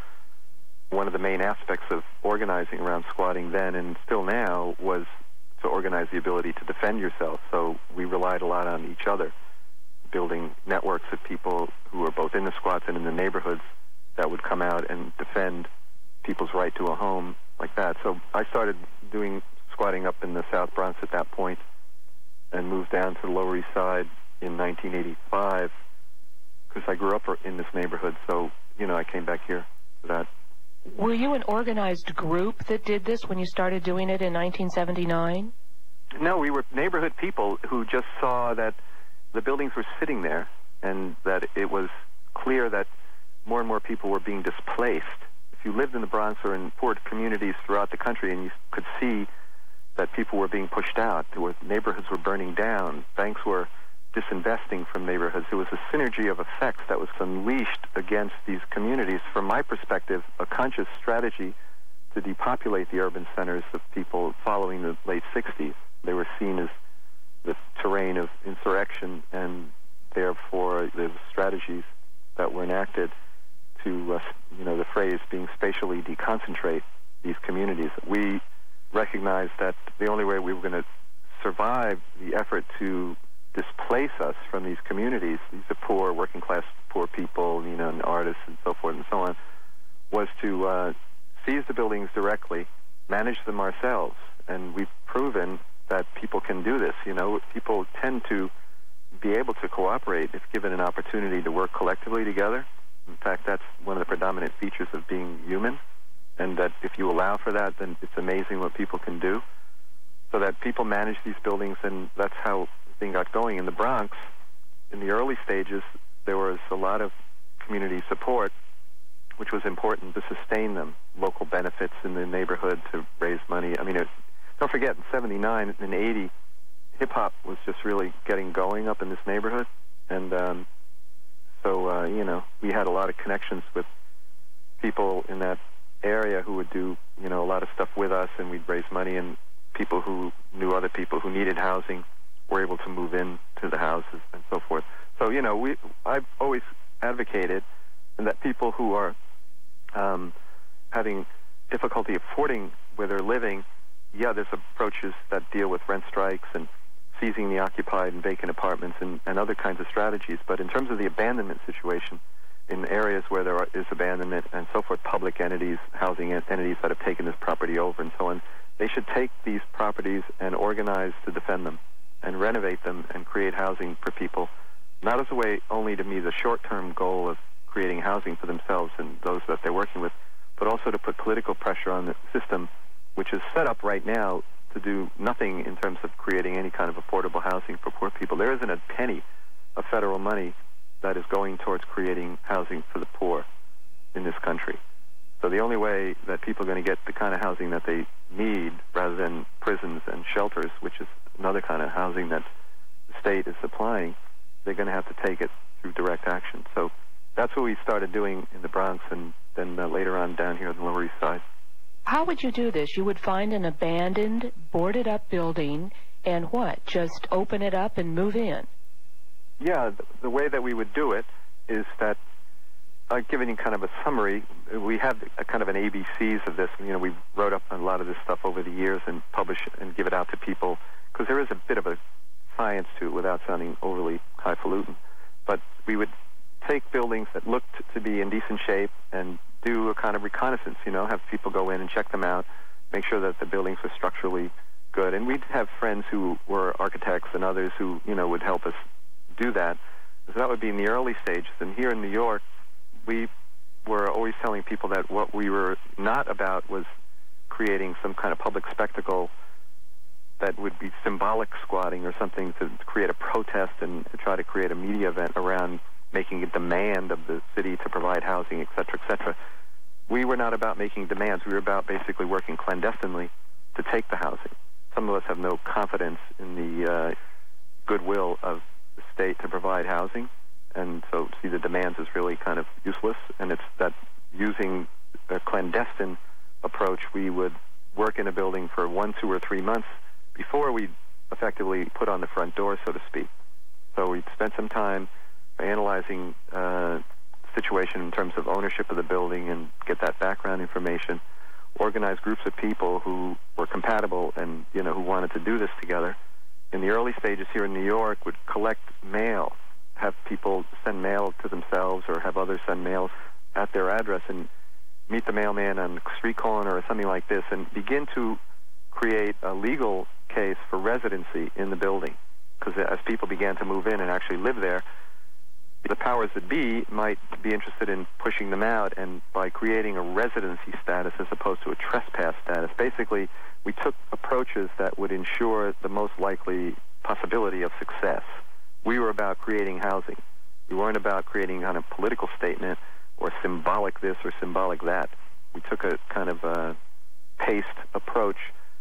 one of the main aspects of organizing around squatting then and still now was to organize the ability to defend yourself. So we relied a lot on each other, building networks of people who were both in the squats and in the neighborhoods that would come out and defend people's right to a home like that. So I started doing squatting up in the South Bronx at that point and moved down to the Lower East Side in nineteen eighty-five because I grew up in this neighborhood. So, you know, I came back here for that. Were you an organized group that did this when you started doing it in nineteen seventy-nine? No, we were neighborhood people who just saw that the buildings were sitting there and that it was clear that more and more people were being displaced. If you lived in the Bronx or in poor communities throughout the country and you could see that people were being pushed out, there were, neighborhoods were burning down, banks were disinvesting from neighborhoods. There was a synergy of effects that was unleashed against these communities. From my perspective, a conscious strategy to depopulate the urban centers of people following the late sixties. They were seen as the terrain of insurrection, and therefore the strategies that were enacted to, uh, you know, the phrase being spatially deconcentrate these communities. We recognized that the only way we were going to survive the effort to displace us from these communities, these are poor, working class poor people, you know, and artists and so forth and so on, was to uh, seize the buildings directly, manage them ourselves. And we've proven that people can do this. You know, people tend to be able to cooperate if given an opportunity to work collectively together. In fact, that's one of the predominant features of being human, and that if you allow for that, then it's amazing what people can do. So that people manage these buildings, and that's how the thing got going. In the Bronx, in the early stages, there was a lot of community support, which was important to sustain them, local benefits in the neighborhood to raise money. I mean, it, don't forget, in seventy-nine and eighty, hip-hop was just really getting going up in this neighborhood, and um, so, uh, you know, we had a lot of connections with people in that area who would do, you know, a lot of stuff with us, and we'd raise money, and people who knew other people who needed housing were able to move in to the houses and so forth. So, you know, we I've always advocated that people who are um, having difficulty affording where they're living, yeah, there's approaches that deal with rent strikes and seizing the occupied and vacant apartments and, and other kinds of strategies. But in terms of the abandonment situation, in areas where there are, is abandonment and so forth, public entities, housing entities that have taken this property over and so on, they should take these properties and organize to defend them and renovate them and create housing for people, not as a way only to meet the short-term goal of creating housing for themselves and those that they're working with, but also to put political pressure on the system, which is set up right now to do nothing in terms of creating any kind of affordable housing for poor people. There isn't a penny of federal money that is going towards creating housing for the poor in this country. So the only way that people are going to get the kind of housing that they need, rather than prisons and shelters, which is another kind of housing that the state is supplying, they're going to have to take it through direct action. So that's what we started doing in the Bronx, and then uh, later on down here on the Lower East Side. How would you do this? You would find an abandoned, boarded-up building and what? Just open it up and move in? Yeah, the, the way that we would do it is that, uh, giving you kind of a summary, we have a kind of an A B Cs of this. You know, we wrote up a lot of this stuff over the years and publish and give it out to people, because there is a bit of a science to it without sounding overly highfalutin. But we would take buildings that looked to be in decent shape and do a kind of reconnaissance, you know, have people go in and check them out, make sure that the buildings were structurally good. And we'd have friends who were architects and others who, you know, would help us do that. So that would be in the early stages. And here in New York, we were always telling people that what we were not about was creating some kind of public spectacle that would be symbolic squatting or something to create a protest and to try to create a media event around making a demand of the city to provide housing, et cetera, et cetera. We were not about making demands. We were about basically working clandestinely to take the housing. Some of us have no confidence in the uh, goodwill of the state to provide housing, and so see the demands is really kind of useless, and it's that using a clandestine approach, we would work in a building for one, two, or three months before we effectively put on the front door, so to speak. So we spent some time analyzing uh, the situation in terms of ownership of the building and get that background information, organize groups of people who were compatible and, you know, who wanted to do this together. In the early stages here in New York, would collect mail, have people send mail to themselves or have others send mail at their address and meet the mailman on the street corner or something like this and begin to create a legal case for residency in the building. Because as people began to move in and actually live there, the powers that be might be interested in pushing them out, and by creating a residency status as opposed to a trespass status, basically we took approaches that would ensure the most likely possibility of success. We were about creating housing. We weren't about creating kind of political statement or symbolic this or symbolic that. We took a kind of a paced approach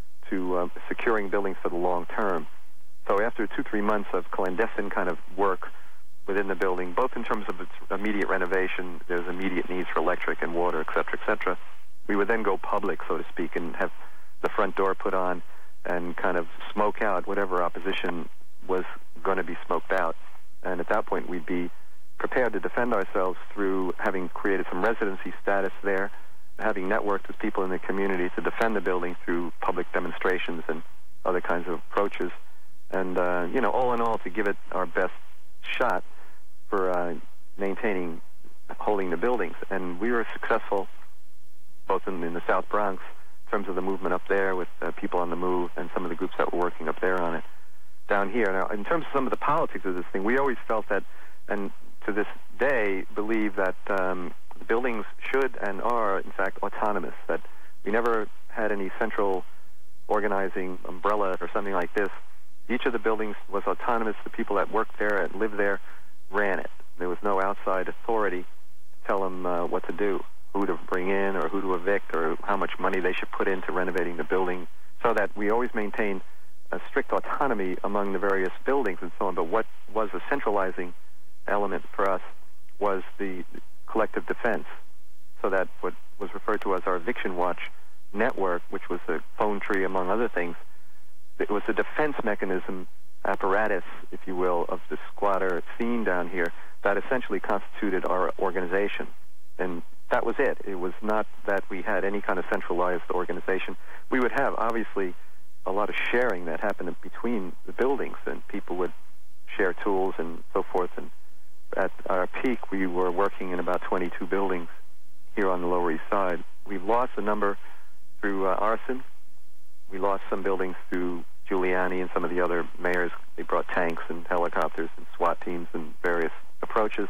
to uh, securing buildings for the long term. So after two, three months of clandestine kind of work within the building, both in terms of its immediate renovation, there's immediate needs for electric and water, et cetera, et cetera, we would then go public, so to speak, and have the front door put on and kind of smoke out whatever opposition was going to be smoked out. And at that point, we'd be prepared to defend ourselves through having created some residency status there, having networked with people in the community to defend the building through public demonstrations and other kinds of approaches. And, uh, you know, all in all, to give it our best shot for uh, maintaining, holding the buildings. And we were successful both in, in the South Bronx in terms of the movement up there with uh, people on the move and some of the groups that were working up there on it. Down here, now, in terms of some of the politics of this thing, we always felt that, and to this day, believe that um, the buildings should and are, in fact, autonomous, that we never had any central organizing umbrella or something like this. Each of the buildings was autonomous. The people that worked there and lived there ran it. There was no outside authority to tell them uh, what to do, who to bring in or who to evict or how much money they should put into renovating the building, so that we always maintained a strict autonomy among the various buildings and so on. But what was a centralizing element for us was the collective defense, so that what was referred to as our Eviction Watch network, which was a phone tree among other things, it was a defense mechanism, apparatus, if you will, of the squatter scene down here that essentially constituted our organization. And that was it. It was not that we had any kind of centralized organization. We would have, obviously, a lot of sharing that happened between the buildings, and people would share tools and so forth. And at our peak, we were working in about twenty-two buildings here on the Lower East Side. We've lost a number through uh, arson. We lost some buildings through Giuliani and some of the other mayors. They brought tanks and helicopters and SWAT teams and various approaches.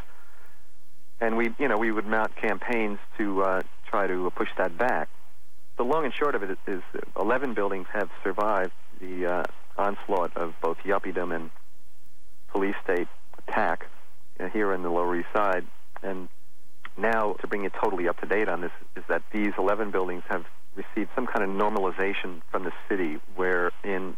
And we, you know, we would mount campaigns to uh, try to push that back. The long and short of it is eleven buildings have survived the uh, onslaught of both yuppiedom and police state attack uh, here in the Lower East Side. And now, to bring it totally up to date on this, is that these eleven buildings have received some kind of normalization from the city, wherein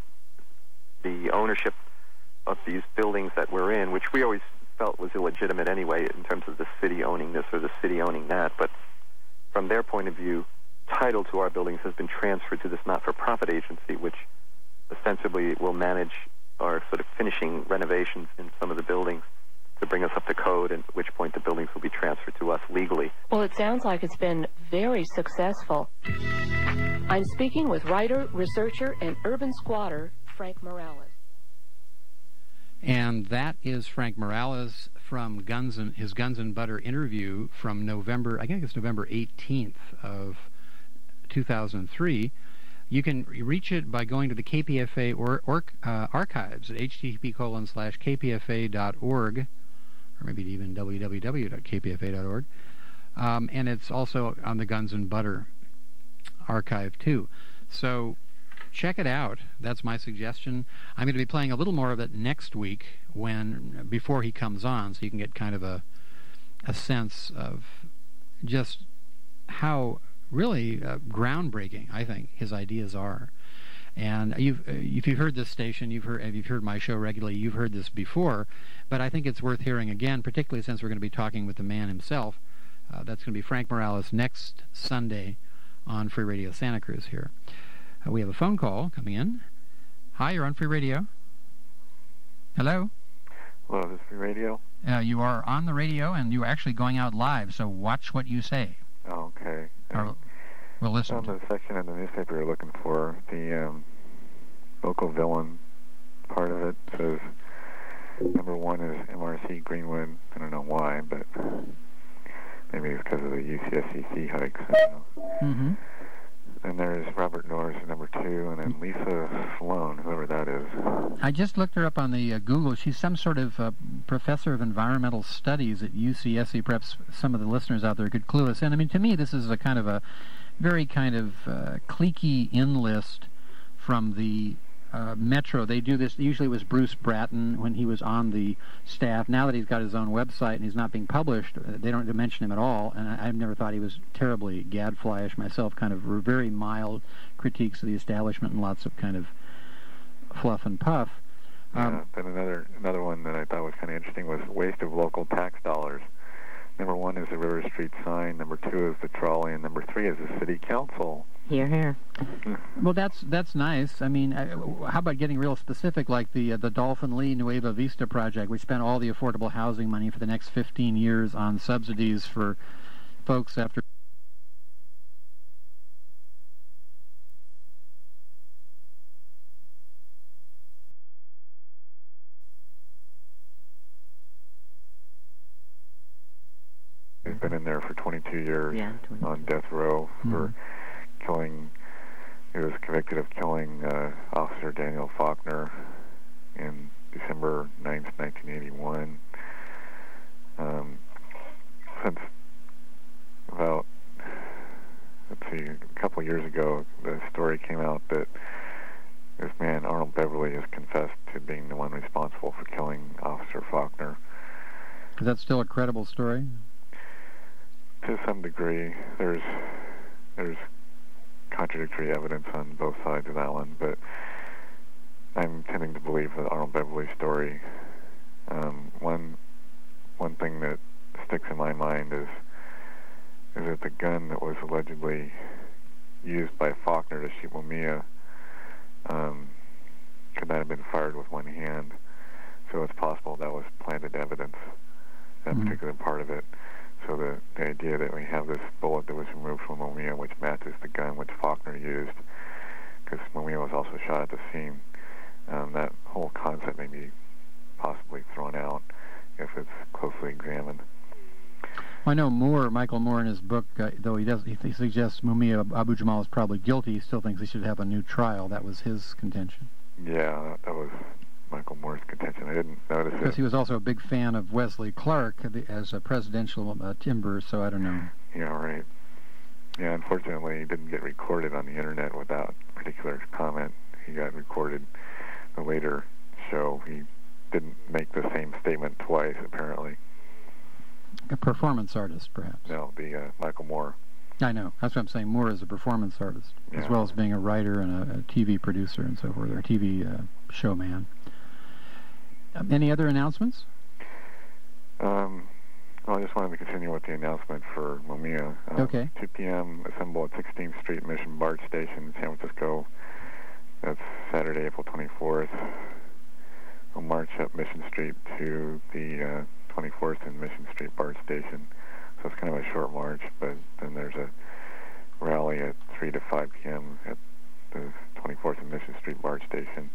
the ownership of these buildings that we're in, which we always felt was illegitimate anyway in terms of the city owning this or the city owning that, but from their point of view, title to our buildings has been transferred to this not-for-profit agency, which ostensibly will manage our sort of finishing renovations in some of the buildings to bring us up to code, and at which point the buildings will be transferred to us legally. Well, it sounds like it's been very successful. I'm speaking with writer, researcher, and urban squatter Frank Morales. And that is Frank Morales from Guns and his Guns and Butter interview from November, I think it's November eighteenth of two thousand three. You can reach it by going to the K P F A or, or uh, archives at h t t p colon slash k p f a dot org, or maybe even w w w dot k p f a dot org. Um, and it's also on the Guns and Butter archive too. So check it out. That's my suggestion. I'm going to be playing a little more of it next week when before he comes on, so you can get kind of a a sense of just how really uh, groundbreaking I think his ideas are. And you've, uh, if you've heard this station, you've heard, if you've heard my show regularly, you've heard this before, but I think it's worth hearing again, particularly since we're going to be talking with the man himself. Uh, that's going to be Frank Morales next Sunday on Free Radio Santa Cruz here. Uh, we have a phone call coming in. Hi, you're on Free Radio. Hello? Hello, this is Free Radio? Uh, you are on the radio, and you are actually going out live, so watch what you say. Oh, okay. Or we'll listen on to the section in the newspaper you're looking for, the um, local villain part of it says number one is M R C Greenwood. I don't know why, but maybe it's because of the U C S C C hikes. I don't know. Mm-hmm. And there's Robert Norris at number two, and then Lisa Sloan, whoever that is. I just looked her up on the uh, Google. She's some sort of uh, professor of environmental studies at U C S C. Perhaps some of the listeners out there could clue us in. I mean, to me, this is a kind of a very kind of uh, cliquey in-list from the uh, Metro. They do this. Usually it was Bruce Bratton when he was on the staff. Now that he's got his own website and he's not being published, uh, they don't mention him at all. And I, I've never thought he was terribly gadflyish myself, kind of very mild critiques of the establishment and lots of kind of fluff and puff. Um, yeah, then another another one that I thought was kind of interesting was waste of local tax dollars. Number one is the River Street sign. Number two is the trolley, and number three is the city council. Here, here. Well, that's that's nice. I mean, uh, how about getting real specific, like the uh, the Dolphin Lee Nueva Vista project, which spent all the affordable housing money for the next fifteen years on subsidies for folks after. He's been in there for twenty-two years Yeah, twenty-two. on death row for Mhm. killing. He was convicted of killing uh, Officer Daniel Faulkner in December ninth, nineteen eighty-one. Um, since about, let's see, a couple of years ago, the story came out that this man, Arnold Beverly, has confessed to being the one responsible for killing Officer Faulkner. Is that still a credible story? To some degree, there's there's contradictory evidence on both sides of that one, but I'm tending to believe the Arnold Beverly story. Um, one one thing that sticks in my mind is is that the gun that was allegedly used by Faulkner to shoot Mumia um, could not have been fired with one hand, so it's possible that was planted evidence, that Mhm. particular part of it. So the, the idea that we have this bullet that was removed from Mumia, which matches the gun which Faulkner used, because Mumia was also shot at the scene, um, that whole concept may be possibly thrown out if it's closely examined. Well, I know Moore, Michael Moore, in his book, uh, though he does, he, he suggests Mumia Abu Jamal is probably guilty. He still thinks he should have a new trial. That was his contention. Yeah, that, that was Michael Moore's contention. I didn't notice Because it. he was also a big fan of Wesley Clark as a presidential uh, timber, so I don't know. Yeah, right. Yeah, unfortunately, he didn't get recorded on the internet with that particular comment. He got recorded the later show. He didn't make the same statement twice, apparently. A performance artist, perhaps. No, the uh, Michael Moore. I know. That's what I'm saying. Moore is a performance artist, as Yeah. well as being a writer and a, a T V producer and so forth, or a T V uh, showman. Um, any other announcements? Um, well, I just wanted to continue with the announcement for Mumia. Uh, Okay. two p.m. assemble at sixteenth Street Mission BART Station in San Francisco. That's Saturday, April twenty-fourth. We'll march up Mission Street to the uh, twenty-fourth and Mission Street BART Station. So it's kind of a short march, but then there's a rally at three to five p.m. at the twenty-fourth and Mission Street BART Station.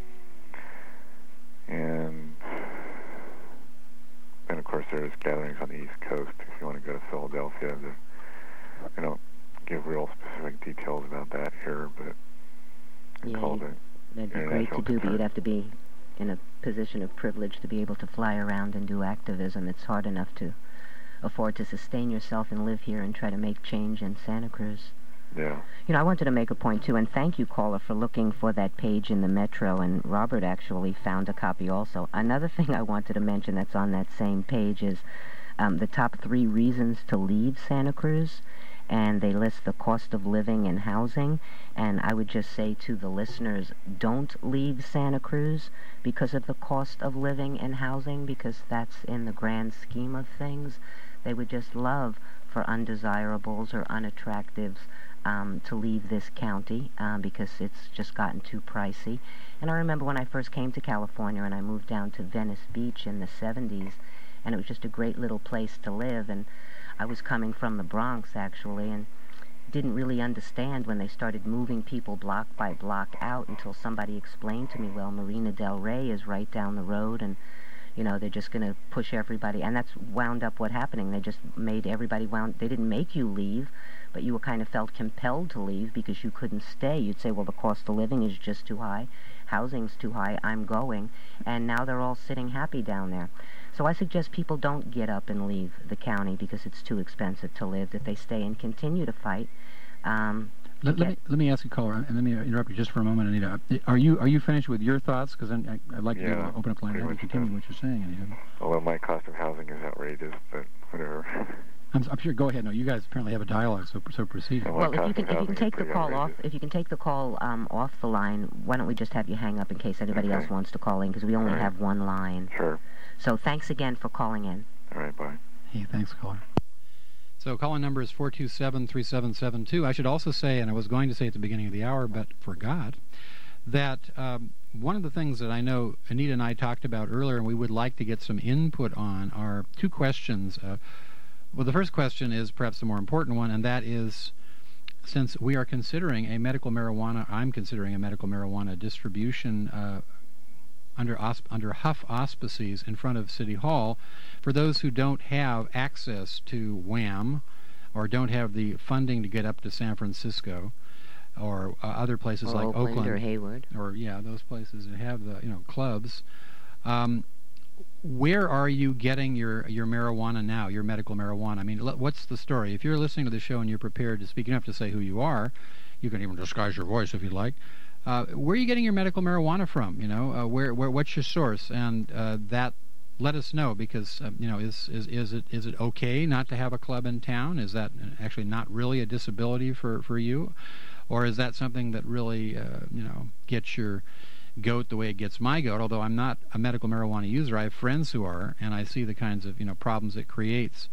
And then, of course, there's gatherings on the East Coast if you want to go to Philadelphia. The, I don't give real specific details about that here, but I Yeah, called you- it That'd be great international to do, but concern. you'd have to be in a position of privilege to be able to fly around and do activism. It's hard enough to afford to sustain yourself and live here and try to make change in Santa Cruz. Yeah. You know, I wanted to make a point, too, and thank you, caller, for looking for that page in the Metro, and Robert actually found a copy also. Another thing I wanted to mention that's on that same page is um, the top three reasons to leave Santa Cruz, and they list the cost of living and housing, and I would just say to the listeners, don't leave Santa Cruz because of the cost of living and housing, because that's in the grand scheme of things. They would just love for undesirables or unattractives um, to leave this county um, because it's just gotten too pricey. And I remember when I first came to California and I moved down to Venice Beach in the seventies, and it was just a great little place to live. And I was coming from the Bronx, actually, and didn't really understand when they started moving people block by block out until somebody explained to me, well, Marina Del Rey is right down the road, and you know, they're just going to push everybody. And that's wound up what happening. They just made everybody wound, they didn't make you leave, but you were kind of felt compelled to leave because you couldn't stay. You'd say, well, the cost of living is just too high, housing's too high, I'm going. And now they're all sitting happy down there. So I suggest people don't get up and leave the county because it's too expensive to live, that they stay and continue to fight. Um, Let, let me let me ask you, caller, and let me interrupt you just for a moment, Anita. Are you are you finished with your thoughts? Because I'd like yeah, to open up the line and continue what you're saying, Anita. Although my cost of housing is outrageous, but whatever. I'm, I'm sure. Go ahead. No, you guys apparently have a dialogue, so so proceed. Well, if you can if you can take the call off, if you can take the call um, off the line, why don't we just have you hang up in case anybody okay. else wants to call in? Because we only right. have one line. Sure. So thanks again for calling in. All right. Bye. Hey, thanks, caller. So call-in number is four two seven, three seven seven two. I should also say, and I was going to say at the beginning of the hour, but forgot, that um, one of the things that I know Anita and I talked about earlier and we would like to get some input on are two questions. Uh, well, the first question is perhaps the more important one, and that is, since we are considering a medical marijuana, I'm considering a medical marijuana distribution uh, under ausp- under Huff auspices in front of City Hall, for those who don't have access to Wham or don't have the funding to get up to San Francisco or uh, other places or like Oakland, Oakland or Hayward, or yeah, those places that have the you know clubs. Um, where are you getting your your marijuana now? Your medical marijuana? I mean, l- what's the story? If you're listening to the show and you're prepared to speak, you don't have to say who you are. You can even disguise your voice if you'd like. Uh, where are you getting your medical marijuana from? You know, uh, where, where, what's your source? And uh, that, let us know, because uh, you know, is is is it is it okay not to have a club in town? Is that actually not really a disability for, for you, or is that something that really uh, you know gets your goat the way it gets my goat? Although I'm not a medical marijuana user, I have friends who are, and I see the kinds of you know problems it creates.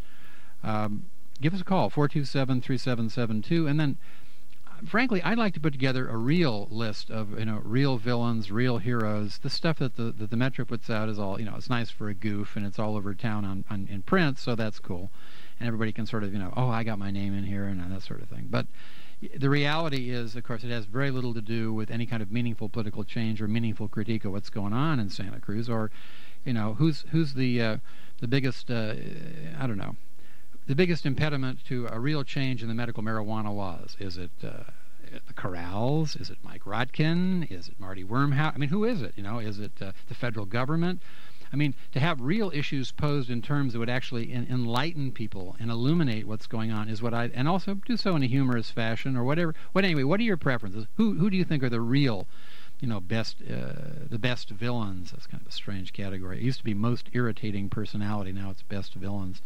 Um, give us a call, four two seven, three seven seven two, and then. Frankly, I'd like to put together a real list of you know real villains, real heroes. The stuff that the that the Metro puts out is all you know. It's nice for a goof, and it's all over town on, on in print, so that's cool, and everybody can sort of you know oh I got my name in here and uh, that sort of thing. But the reality is, of course, it has very little to do with any kind of meaningful political change or meaningful critique of what's going on in Santa Cruz, or you know who's who's the uh, the biggest uh, I don't know. The biggest impediment to a real change in the medical marijuana laws? Is it uh, the Corrals? Is it Mike Rotkin? Is it Marty Wormhouse? I mean, who is it? You know, is it uh, the federal government? I mean, to have real issues posed in terms that would actually en- enlighten people and illuminate what's going on is what I, and also do so in a humorous fashion or whatever. What anyway? What are your preferences? Who who do you think are the real, you know, best uh, the best villains? That's kind of a strange category. It used to be most irritating personality. Now it's best villains.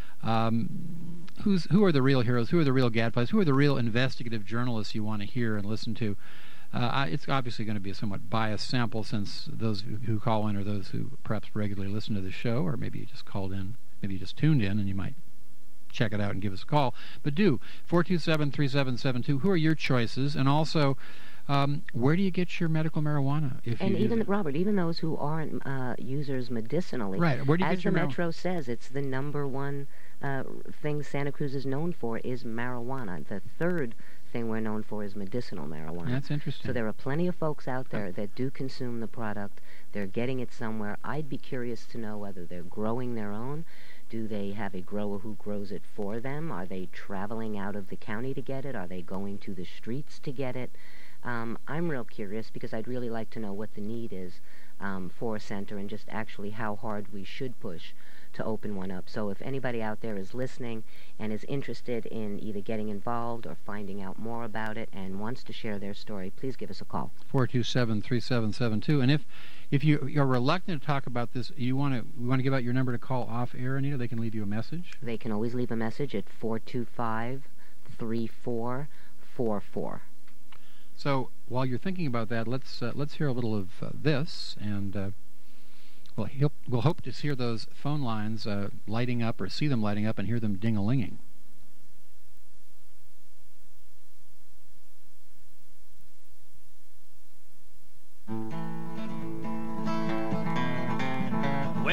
Um, who's who are the real heroes? Who are the real gadflies? Who are the real investigative journalists you want to hear and listen to? Uh, I, it's obviously going to be a somewhat biased sample, since those who, who call in are those who perhaps regularly listen to the show, or maybe you just called in, maybe you just tuned in, and you might check it out and give us a call. But do four two seven, three seven seven two. Who are your choices? And also, um, where do you get your medical marijuana? If and you even use it? Robert, even those who aren't uh, users medicinally, right? Where do you as get your the marijuana? Metro says, it's the number one uh, thing Santa Cruz is known for is marijuana. The third thing we're known for is medicinal marijuana. That's interesting. So there are plenty of folks out there that do consume the product. They're getting it somewhere. I'd be curious to know whether they're growing their own. Do they have a grower who grows it for them? Are they traveling out of the county to get it? Are they going to the streets to get it? Um, I'm real curious because I'd really like to know what the need is um, for a center and just actually how hard we should push to open one up. So if anybody out there is listening and is interested in either getting involved or finding out more about it and wants to share their story, please give us a call. four two seven, three seven seven two. And if if you, you're reluctant to talk about this, you want to you want to give out your number to call off air, Anita? They can leave you a message? They can always leave a message at four two five, three four four four. So while you're thinking about that, let's uh, let's hear a little of uh, this, and uh, we'll, he'll, we'll hope to hear those phone lines uh, lighting up, or see them lighting up, and hear them ding-a-linging.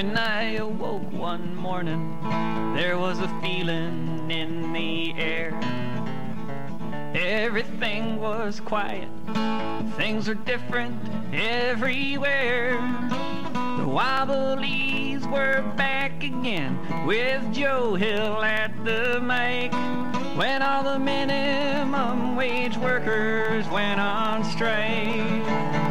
When I awoke one morning, there was a feeling in the air. Everything was quiet, things were different everywhere. The Wobblies were back again with Joe Hill at the mic when all the minimum wage workers went on strike.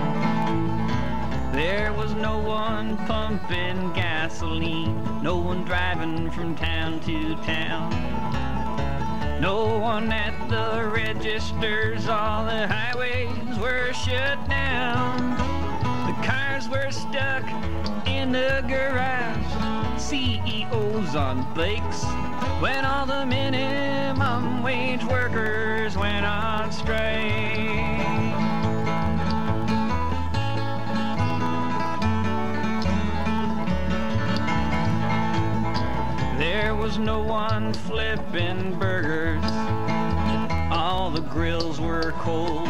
There was no one pumping gasoline, no one driving from town to town, no one at the registers, all the highways were shut down. The cars were stuck in the garage, C E Os on bikes, when all the minimum wage workers went on strike. There was no one flipping burgers, all the grills were cold.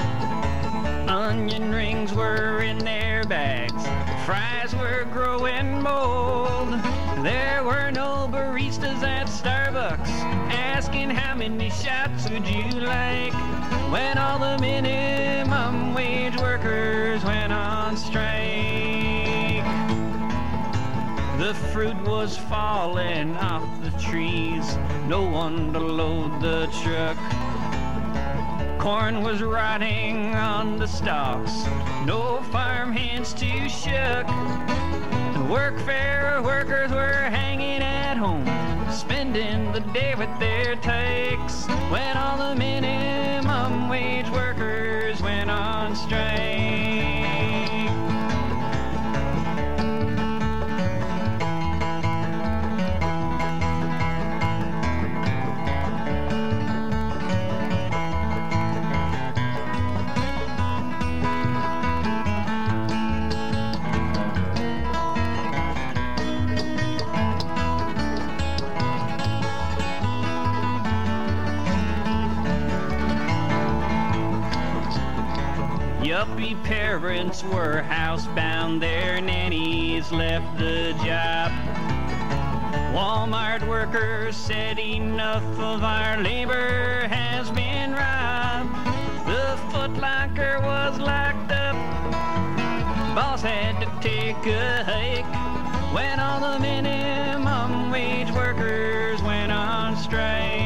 Onion rings were in their bags, fries were growing mold. There were no baristas at Starbucks asking how many shots would you like, when all the minimum wage workers went on strike. The fruit was falling off the trees, no one to load the truck. Corn was rotting on the stalks, no farm hands to shuck. The workfare workers were hanging at home, spending the day with their tykes, when all the minimum wage workers went on strike. Yuppie parents were housebound, their nannies left the job. Walmart workers said enough of our labor has been robbed. The Foot Locker was locked up, boss had to take a hike, when all the minimum wage workers went on strike.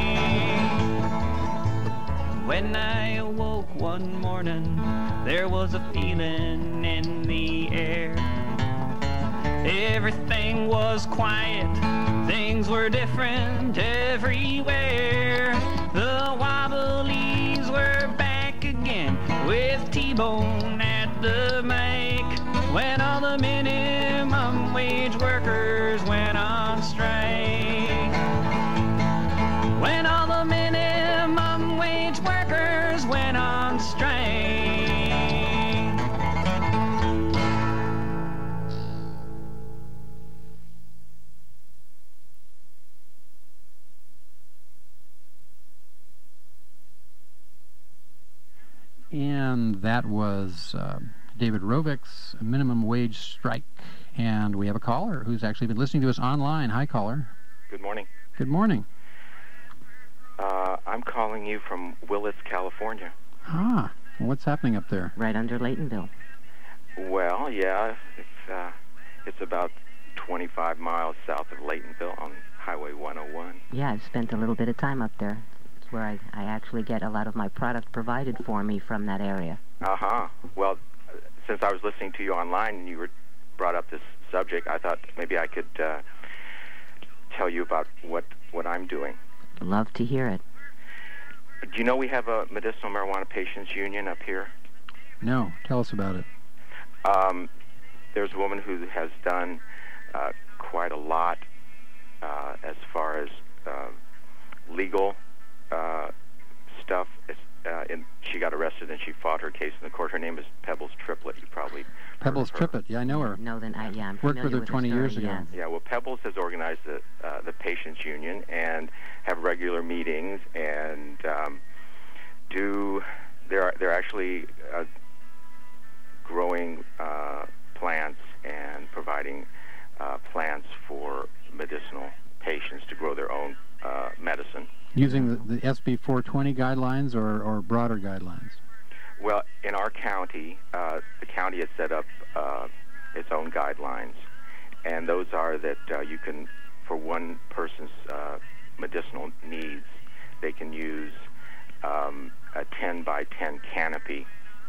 When I awoke one morning, there was a feeling in the air. Everything was quiet, things were different everywhere. The Wobblies were back again with T-Bone at the mic, when all the minimum wage workers went on strike. When all the minimum wage workers went on strike. And that was uh, David Rovick's Minimum Wage Strike. And we have a caller who's actually been listening to us online. Hi, caller. Good morning. Good morning. Uh, I'm calling you from Willits, California. Ah, what's happening up there? Right under Laytonville. Well, yeah, it's uh, it's about twenty-five miles south of Laytonville on Highway one oh one. Yeah, I've spent a little bit of time up there. It's where I, I actually get a lot of my product provided for me from that area. Uh-huh. Well, since I was listening to you online and you were brought up this subject, I thought maybe I could uh, tell you about what, what I'm doing. Love to hear it. Do you know we have a medicinal marijuana patients union up here? No. Tell us about it. Um, there's a woman who has done uh, quite a lot uh, as far as uh, legal uh, stuff. It's, uh, and she got arrested and she fought her case in the court. Her name is Pebbles Triplett. You probably Pebbles Triplett. Yeah, I know her. No, then I yeah, I'm worked with her with twenty her years story, ago. Yes. Yeah, well, Pebbles has organized the uh, the patients union and have regular meetings and um, do. They're they're actually uh, growing uh, plants and providing uh, plants for medicinal patients to grow their own uh, medicine. Using the, the S B four twenty guidelines or, or broader guidelines? Well, in our county, uh, the county has set up uh, its own guidelines, and those are that uh, you can, for one person's uh, medicinal needs, they can use um, a ten by ten canopy,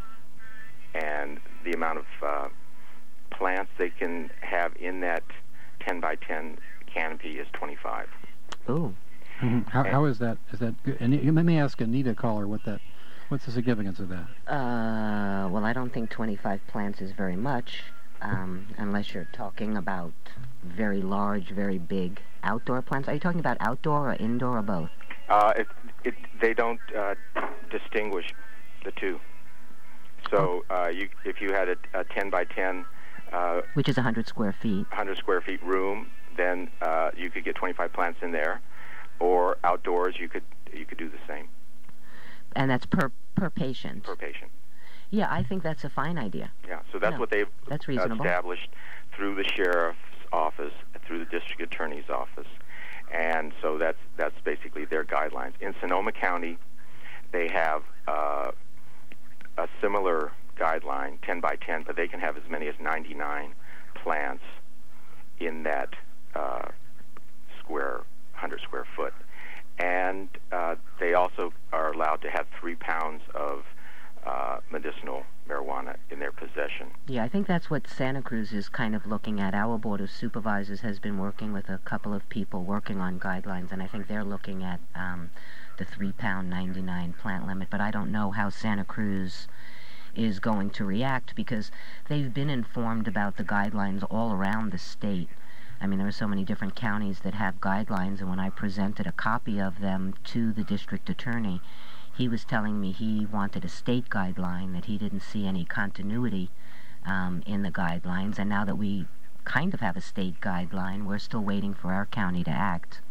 and the amount of uh, plants they can have in that ten by ten canopy is twenty-five. Ooh. Mm-hmm. How, how is that? Is that good? And let me ask Anita Caller what that, what's the significance of that? Uh, well, I don't think twenty-five plants is very much, um, unless you're talking about very large, very big outdoor plants. Are you talking about outdoor or indoor or both? Uh, it, it, they don't uh, distinguish the two. So uh, you, if you had a, a ten by ten, uh, which is one hundred square feet, one hundred square feet room, then uh, you could get twenty-five plants in there. Or outdoors, you could you could do the same. And that's per per patient. Per patient. Yeah, I think that's a fine idea. Yeah, so that's no, what they've that's reasonable. established through the sheriff's office, through the district attorney's office, and so that's that's basically their guidelines. In Sonoma County, they have uh, a similar guideline, ten by ten, but they can have as many as ninety-nine plants in that uh, square. one hundred square foot, and uh, they also are allowed to have three pounds of uh, medicinal marijuana in their possession. Yeah, I think that's what Santa Cruz is kind of looking at. Our Board of Supervisors has been working with a couple of people working on guidelines, and I think they're looking at um, the three pound ninety-nine plant limit, but I don't know how Santa Cruz is going to react because they've been informed about the guidelines all around the state. I mean, there are so many different counties that have guidelines, and when I presented a copy of them to the district attorney, he was telling me he wanted a state guideline, that he didn't see any continuity um, in the guidelines, and now that we kind of have a state guideline, we're still waiting for our county to act.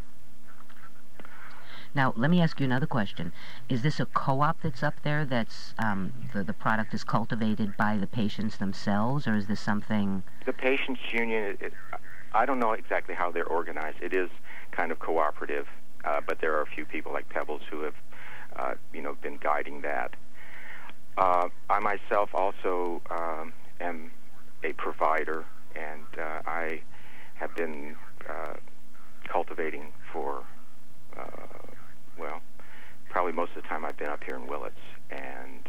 Now, let me ask you another question. Is this a co-op that's up there that's, um, the, the product is cultivated by the patients themselves, or is this something... The Patients Union... It, it, I don't know exactly how they're organized. It is kind of cooperative, uh, but there are a few people like Pebbles who have, uh, you know, been guiding that. Uh, I myself also um, am a provider, and uh, I have been uh, cultivating for, uh, well, probably most of the time I've been up here in Willits, and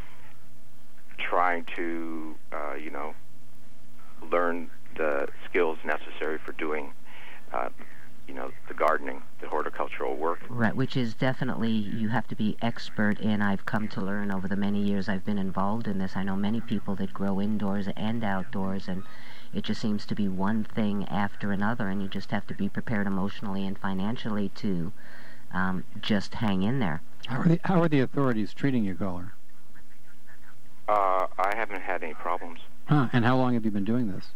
trying to, uh, you know, learn the skills necessary for doing, uh, you know, the gardening, the horticultural work. Right, which is definitely, you have to be expert in. I've come to learn over the many years I've been involved in this. I know many people that grow indoors and outdoors, and it just seems to be one thing after another, and you just have to be prepared emotionally and financially to um, just hang in there. How are the, how are the authorities treating you, Caller? Uh, I haven't had any problems. Huh, and how long have you been doing this?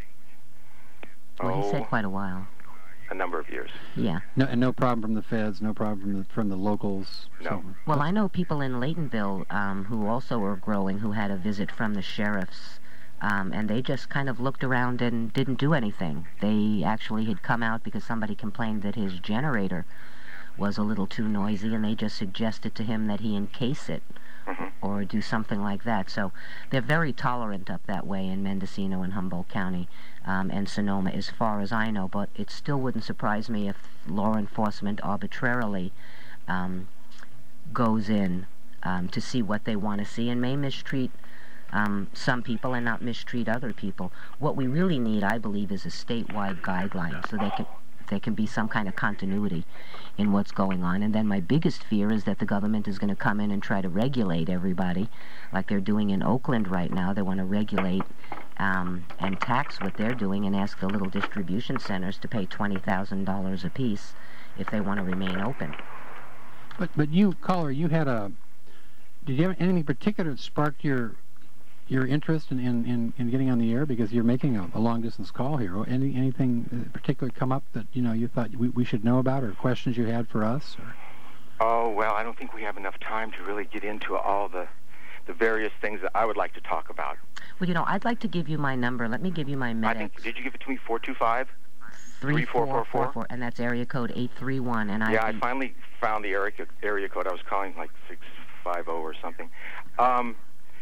Well, he oh, said quite a while. A number of years. Yeah. No, and no problem from the feds, no problem from the, from the locals? No. So, well, I know people in Laytonville um, who also are growing who had a visit from the sheriffs, um, and they just kind of looked around and didn't do anything. They actually had come out because somebody complained that his generator was a little too noisy, and they just suggested to him that he encase it. Mm-hmm. Or do something like that. So they're very tolerant up that way in Mendocino and Humboldt County um, and Sonoma, as far as I know. But it still wouldn't surprise me if law enforcement arbitrarily um, goes in um, to see what they want to see and may mistreat um, some people and not mistreat other people. What we really need, I believe, is a statewide guideline so they can there can be some kind of continuity in what's going on. And then my biggest fear is that the government is going to come in and try to regulate everybody like they're doing in Oakland right now. They want to regulate um, and tax what they're doing and ask the little distribution centers to pay twenty thousand dollars apiece if they want to remain open. But but you, Caller, you had a... Did you have anything particular that sparked your your interest in, in, in, in getting on the air, because you're making a, a long-distance call here? Or any anything particular come up that, you know, you thought we, we should know about, or questions you had for us? Or? Oh, well, I don't think we have enough time to really get into all the the various things that I would like to talk about. Well, you know, I'd like to give you my number. Let me give you my I Med think, X. did you give it to me, four two five? three four four four, and that's area code eight three one. And Yeah, I, I finally found the area, co- area code. I was calling like six five zero or something. Um,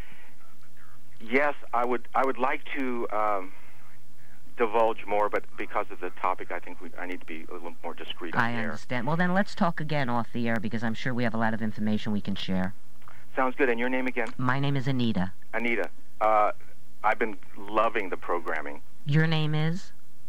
yes, I would I would like to um, divulge more, but because of the topic, I think we, I need to be a little more discreet on I the air. understand. Well, then let's talk again off the air, because I'm sure we have a lot of information we can share. Sounds good. And your name again? My name is Anita. Anita. Uh, I've been loving the programming. Your name is?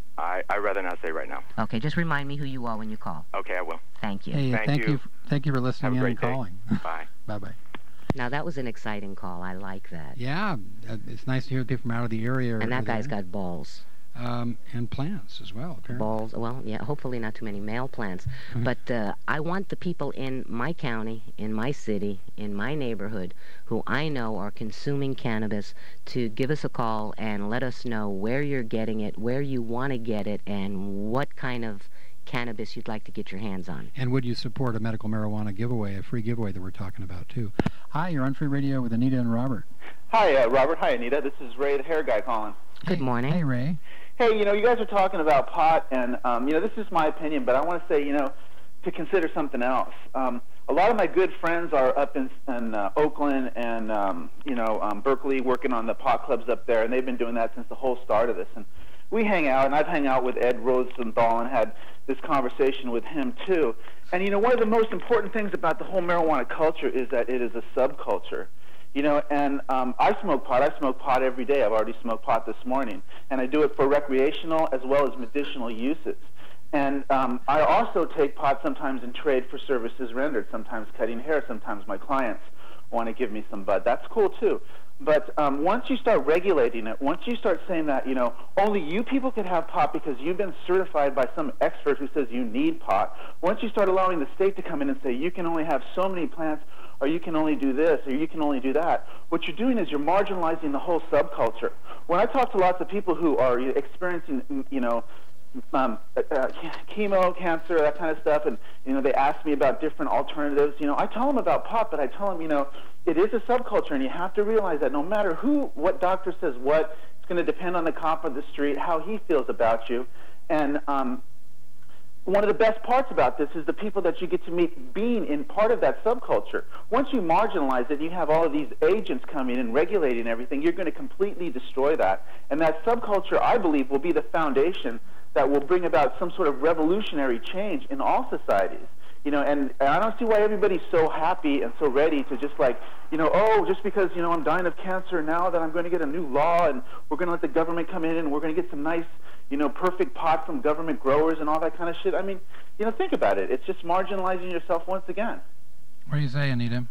I I rather not say right now. Okay, just remind me who you are when you call. Okay, I will. Thank you. Hey, Thank thank you. you. Thank you for listening Have a in and great day. calling. Bye. Bye-bye. Now, that was an exciting call. I like that. Yeah, uh, it's nice to hear people from out of the area. And that are guy's there. got balls. Um, and plants as well, apparently. Balls, well, yeah, hopefully not too many male plants. Mhm. But uh, I want the people in my county, in my city, in my neighborhood, who I know are consuming cannabis, to give us a call and let us know where you're getting it, where you want to get it, and what kind of cannabis you'd like to get your hands on. And would you support a medical marijuana giveaway, a free giveaway that we're talking about, too? Hi, you're on Free Radio with Anita and Robert. Hi, uh, Robert. Hi, Anita. This is Ray, the hair guy, calling. Good morning. Hey, Ray. Hey, you know, you guys are talking about pot, and, um, you know, this is my opinion, but I want to say, you know, to consider something else. Um, a lot of my good friends are up in, in uh, Oakland and, um, you know, um, Berkeley, working on the pot clubs up there, and they've been doing that since the whole start of this. And we hang out, and I've hung out with Ed Rosenthal and had this conversation with him, too. And, you know, one of the most important things about the whole marijuana culture is that it is a subculture. You know, and um, I smoke pot. I smoke pot every day. I've already smoked pot this morning. And I do it for recreational as well as medicinal uses. And um, I also take pot sometimes in trade for services rendered, sometimes cutting hair, sometimes my clients want to give me some bud. That's cool, too. But um, once you start regulating it, once you start saying that, you know, only you people can have pot because you've been certified by some expert who says you need pot, once you start allowing the state to come in and say you can only have so many plants, or you can only do this, or you can only do that, what you're doing is you're marginalizing the whole subculture. When I talk to lots of people who are experiencing, you know, um, uh, chemo, cancer, that kind of stuff, and, you know, they ask me about different alternatives, you know, I tell them about pot, but I tell them, you know, it is a subculture, and you have to realize that no matter who, what doctor says what, it's going to depend on the cop on the street, how he feels about you. And um, one of the best parts about this is the people that you get to meet being in part of that subculture. Once you marginalize it, you have all of these agents coming and regulating everything, you're going to completely destroy that. And that subculture, I believe, will be the foundation that will bring about some sort of revolutionary change in all societies. You know, and, and I don't see why everybody's so happy and so ready to just like, you know, oh, just because, you know, I'm dying of cancer now that I'm going to get a new law and we're going to let the government come in and we're going to get some nice, you know, perfect pot from government growers and all that kind of shit. I mean, you know, think about it. It's just marginalizing yourself once again. What do you say, Anita?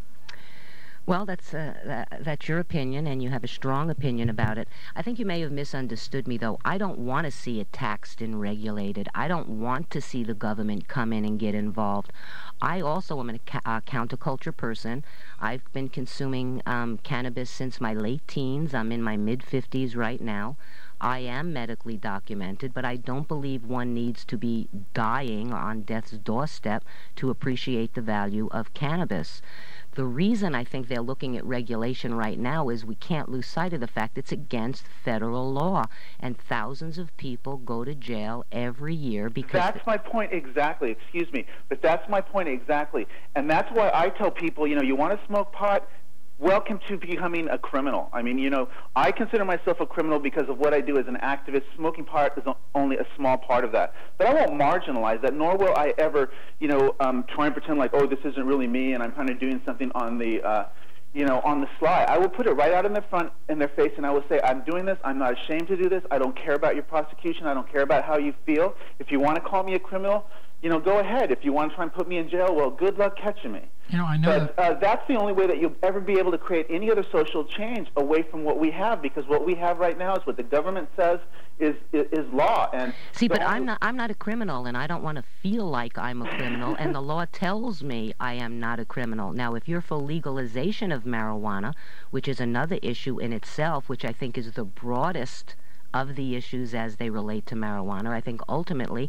Well, that's uh, that, that's your opinion, and you have a strong opinion about it. I think you may have misunderstood me, though. I don't want to see it taxed and regulated. I don't want to see the government come in and get involved. I also am a ca- uh, counterculture person. I've been consuming um, cannabis since my late teens. I'm in my mid-fifties right now. I am medically documented, but I don't believe one needs to be dying on death's doorstep to appreciate the value of cannabis. The reason I think they're looking at regulation right now is we can't lose sight of the fact it's against federal law, and thousands of people go to jail every year because... That's my point exactly, excuse me, but that's my point exactly. And that's why I tell people, you know, you want to smoke pot? Welcome to becoming a criminal. I mean, you know, I consider myself a criminal because of what I do as an activist. Smoking pot is only a small part of that. But I won't marginalize that, nor will I ever, you know, um, try and pretend like, oh, this isn't really me and I'm kind of doing something on the, uh, you know, on the sly. I will put it right out in their front, in their face, and I will say, I'm doing this. I'm not ashamed to do this. I don't care about your prosecution. I don't care about how you feel. If you want to call me a criminal, you know, go ahead. If you want to try and put me in jail, well, good luck catching me. You know, I know But uh, that's the only way that you'll ever be able to create any other social change away from what we have, because what we have right now is what the government says is is, is law. And See, but so- I'm not I'm not a criminal, and I don't want to feel like I'm a criminal, and the law tells me I am not a criminal. Now, if you're for legalization of marijuana, which is another issue in itself, which I think is the broadest of the issues as they relate to marijuana, I think ultimately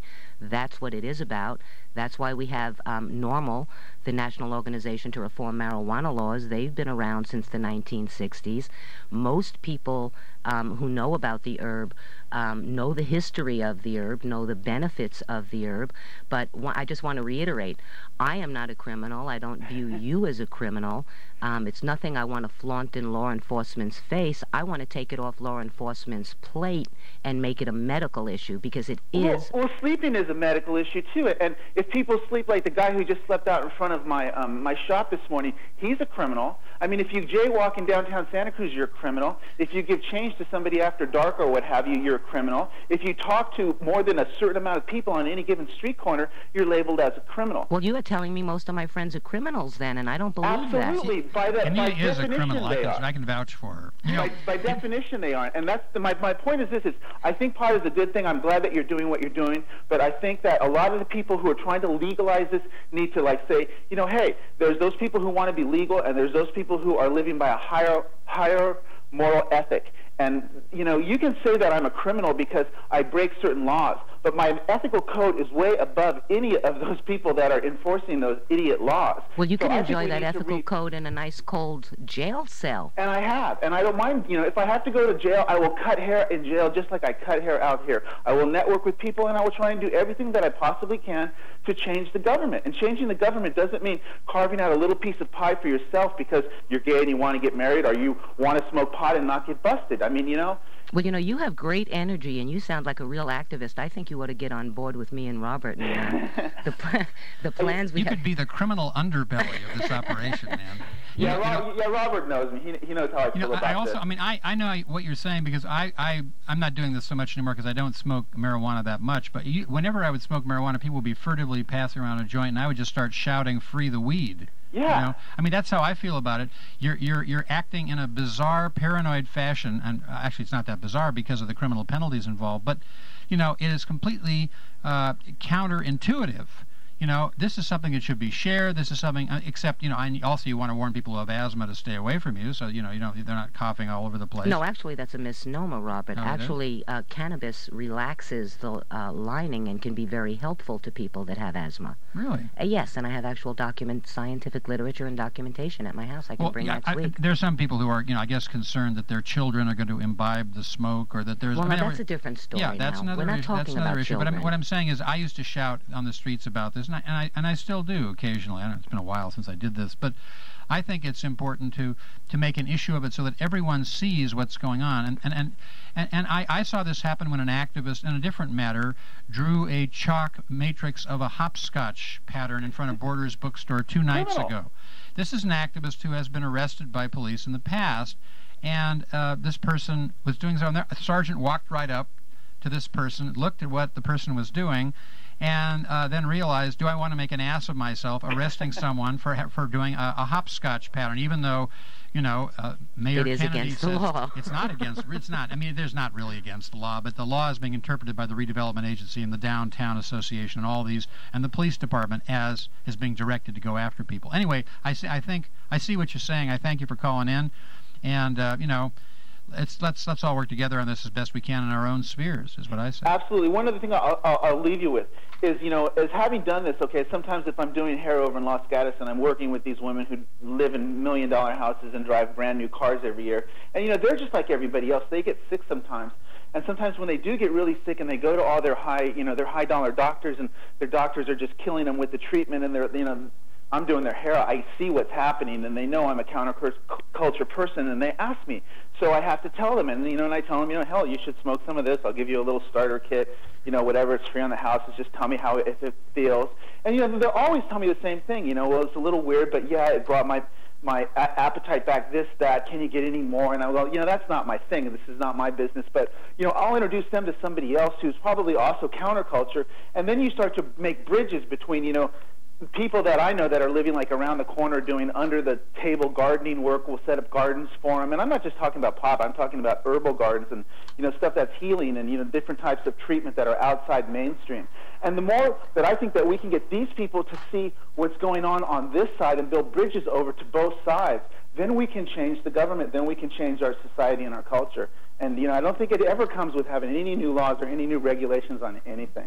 That's what it is about. That's why we have um, NORML, the National Organization to Reform Marijuana Laws. They've been around since the nineteen sixties. Most people um, who know about the herb um, know the history of the herb, know the benefits of the herb. But wh- I just want to reiterate, I am not a criminal. I don't view you as a criminal. Um, it's nothing I want to flaunt in law enforcement's face. I want to take it off law enforcement's plate and make it a medical issue, because it is. Well, well, sleeping is a medical issue too. And if people sleep, like the guy who just slept out in front of my um, my shop this morning, he's a criminal. I mean, if you jaywalk in downtown Santa Cruz, you're a criminal. If you give change to somebody after dark or what have you, you're a criminal. If you talk to more than a certain amount of people on any given street corner, you're labeled as a criminal. Well, you are telling me most of my friends are criminals then, and I don't believe Absolutely. that. By that, by Anita is a definition, criminal. I they can, are. I can vouch for her. You know, by, by definition, they aren't. And that's the, my, my point is this, is I think pot is a good thing. I'm glad that you're doing what you're doing, but I think that a lot of the people who are trying to legalize this need to, like, say, you know, hey, there's those people who want to be legal, and there's those people who are living by a higher, higher moral ethic. And, you know, you can say that I'm a criminal because I break certain laws, but my ethical code is way above any of those people that are enforcing those idiot laws. Well, you So can I think enjoy we that need to ethical re- code in a nice cold jail cell. And I have, and I don't mind, you know, if I have to go to jail, I will cut hair in jail just like I cut hair out here. I will network with people, and I will try and do everything that I possibly can to change the government. And changing the government doesn't mean carving out a little piece of pie for yourself because you're gay and you want to get married, or you want to smoke pot and not get busted. I mean, you know. Well, you know, you have great energy, and you sound like a real activist. I think you ought to get on board with me and Robert and uh, the pl- the plans we you have. could be the criminal underbelly of this operation, man. You Yeah, know- you Rob, know- yeah, Robert knows me. He, he knows how I You feel know, about I also, this. I mean, I, I know what you're saying because I, I, I'm not doing this so much anymore because I don't smoke marijuana that much. But you, whenever I would smoke marijuana, people would be furtively passing around a joint, and I would just start shouting, "Free the weed." Yeah. You know? I mean, that's how I feel about it. You're, you're, you're acting in a bizarre, paranoid fashion, and uh, actually it's not that bizarre because of the criminal penalties involved, but, you know, it is completely uh, counterintuitive. You know, this is something that should be shared. This is something, uh, except, you know, I, also you want to warn people who have asthma to stay away from you, so, you know, you don't, they're not coughing all over the place. No, actually, that's a misnomer, Robert. Oh, it is? actually, uh, cannabis relaxes the uh, lining and can be very helpful to people that have asthma. Really? Uh, yes, and I have actual document, scientific literature and documentation at my house. I can Well, bring yeah, next I, week. there's some people who are, you know, I guess concerned that their children are going to imbibe the smoke, or that there's. Well, I mean, now I that's would- a different story. Yeah, that's now. another We're not issue. talking That's another about issue. children. But I'm, what I'm saying is, I used to shout on the streets about this, and I and I, and I still do occasionally. I don't know, it's been a while since I did this, but I think it's important to to make an issue of it so that everyone sees what's going on. And and and and, and I, I saw this happen when an activist, in a different matter, drew a chalk matrix of a hopscotch pattern in front of Borders bookstore two nights Criminal. ago. This is an activist who has been arrested by police in the past, and uh, this person was doing something. A sergeant walked right up to this person, looked at what the person was doing, and uh, then realized, do I want to make an ass of myself arresting someone for for doing a, a hopscotch pattern, even though, you know, uh, Mayor It is Kennedy against the says law. it's not against. It's not. I mean, there's not really against the law, but the law is being interpreted by the Redevelopment Agency and the Downtown Association and all these, and the police department as is being directed to go after people. Anyway, I see. I think I see what you're saying. I thank you for calling in, and uh, you know. It's, let's let's all work together on this as best we can in our own spheres, is what I say. Absolutely. One other thing I'll, I'll, I'll leave you with is, you know, as having done this, okay, sometimes if I'm doing hair over in Los Gatos and I'm working with these women who live in million-dollar houses and drive brand-new cars every year, and, you know, they're just like everybody else. They get sick sometimes. And sometimes when they do get really sick and they go to all their high, you know, their high-dollar doctors, and their doctors are just killing them with the treatment, and they're, you know, I'm doing their hair, I see what's happening, and they know I'm a counterculture person, and they ask me. So I have to tell them, and, you know, and I tell them, you know, hell, you should smoke some of this. I'll give you a little starter kit, you know, whatever. It's free on the house. It's just tell me how it, if it feels. And, you know, they'll always tell me the same thing, you know, well, it's a little weird, but, yeah, it brought my my a- appetite back, this, that, can you get any more? And I go, you know, that's not my thing. This is not my business. But, you know, I'll introduce them to somebody else who's probably also counterculture, and then you start to make bridges between, you know, people that I know that are living like around the corner doing under-the-table gardening work. Will set up gardens for them. And I'm not just talking about pop. I'm talking about herbal gardens and, you know, stuff that's healing and, you know, different types of treatment that are outside mainstream. And the more that I think that we can get these people to see what's going on on this side and build bridges over to both sides, then we can change the government. Then we can change our society and our culture. And, you know, I don't think it ever comes with having any new laws or any new regulations on anything.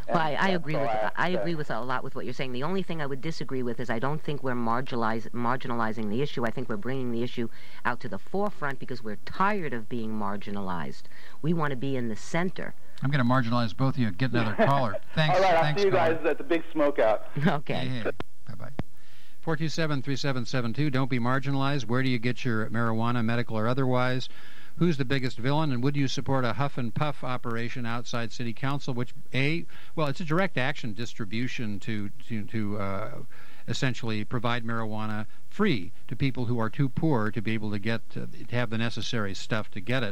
Well, I, I And agree so with I, I uh, agree with a lot with what you're saying. The only thing I would disagree with is I don't think we're marginalize, marginalizing the issue. I think we're bringing the issue out to the forefront because we're tired of being marginalized. We want to be in the center. I'm going to marginalize both of you. Get another caller. Thanks. All right, I'll Thanks, see you caller. guys at the big smokeout. Okay. Hey, hey. Bye-bye. four two seven, three seven seven two. Don't be marginalized. Where do you get your marijuana, medical or otherwise? Who's the biggest villain, and would you support a huff and puff operation outside City Council, which, A, well, it's a direct action distribution to, to, to uh, essentially provide marijuana free to people who are too poor to be able to get, to, to have the necessary stuff to get it.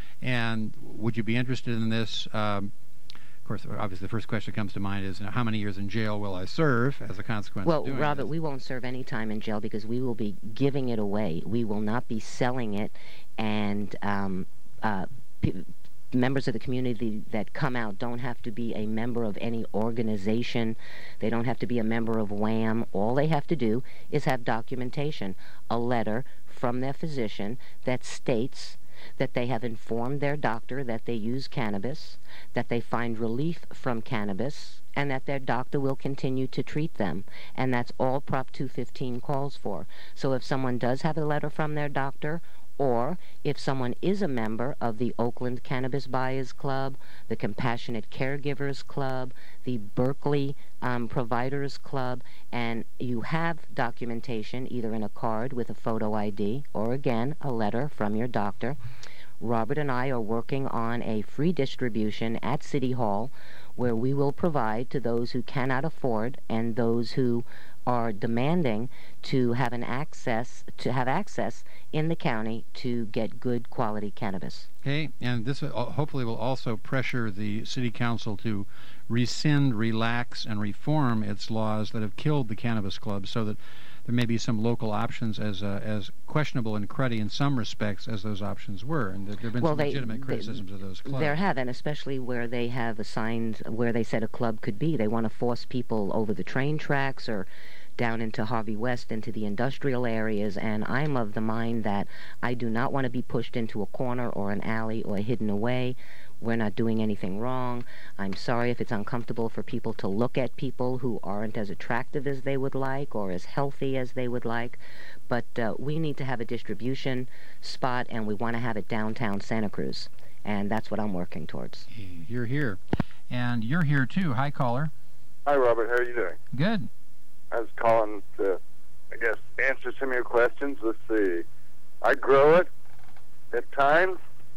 And would you be interested in this? Um, of course, obviously, the first question that comes to mind is, you know, how many years in jail will I serve as a consequence Well, of doing Robert, this? we won't serve any time in jail because we will be giving it away. We will not be selling it, and um, uh, p- members of the community that come out don't have to be a member of any organization. They don't have to be a member of WHAM. All they have to do is have documentation, a letter from their physician that states that they have informed their doctor that they use cannabis, that they find relief from cannabis, and that their doctor will continue to treat them. And that's all Prop two fifteen calls for. So if someone does have a letter from their doctor, or if someone is a member of the Oakland Cannabis Buyers Club, the Compassionate Caregivers Club, the Berkeley um, Providers Club, and you have documentation either in a card with a photo I D or, again, a letter from your doctor, Robert and I are working on a free distribution at City Hall where we will provide to those who cannot afford and those who are demanding to have an access to have access in the county to get good quality cannabis. Okay, and this uh, hopefully will also pressure the city council to rescind, relax, and reform its laws that have killed the cannabis clubs, so that there may be some local options as uh, as questionable and cruddy in some respects as those options were, and that there have been Well, some they- legitimate they- criticisms of those clubs. There have, and especially where they have assigned where they said a club could be. They want to force people over the train tracks or down into Harvey West, into the industrial areas, and I'm of the mind that I do not want to be pushed into a corner or an alley or hidden away. We're not doing anything wrong. I'm sorry if it's uncomfortable for people to look at people who aren't as attractive as they would like or as healthy as they would like, but uh, we need to have a distribution spot, and we want to have it downtown Santa Cruz, and that's what I'm working towards. You're here. And you're here, too. Hi, caller. Hi, Robert. How are you doing? Good. I was calling to, I guess, answer some of your questions. Let's see. I grow it at times.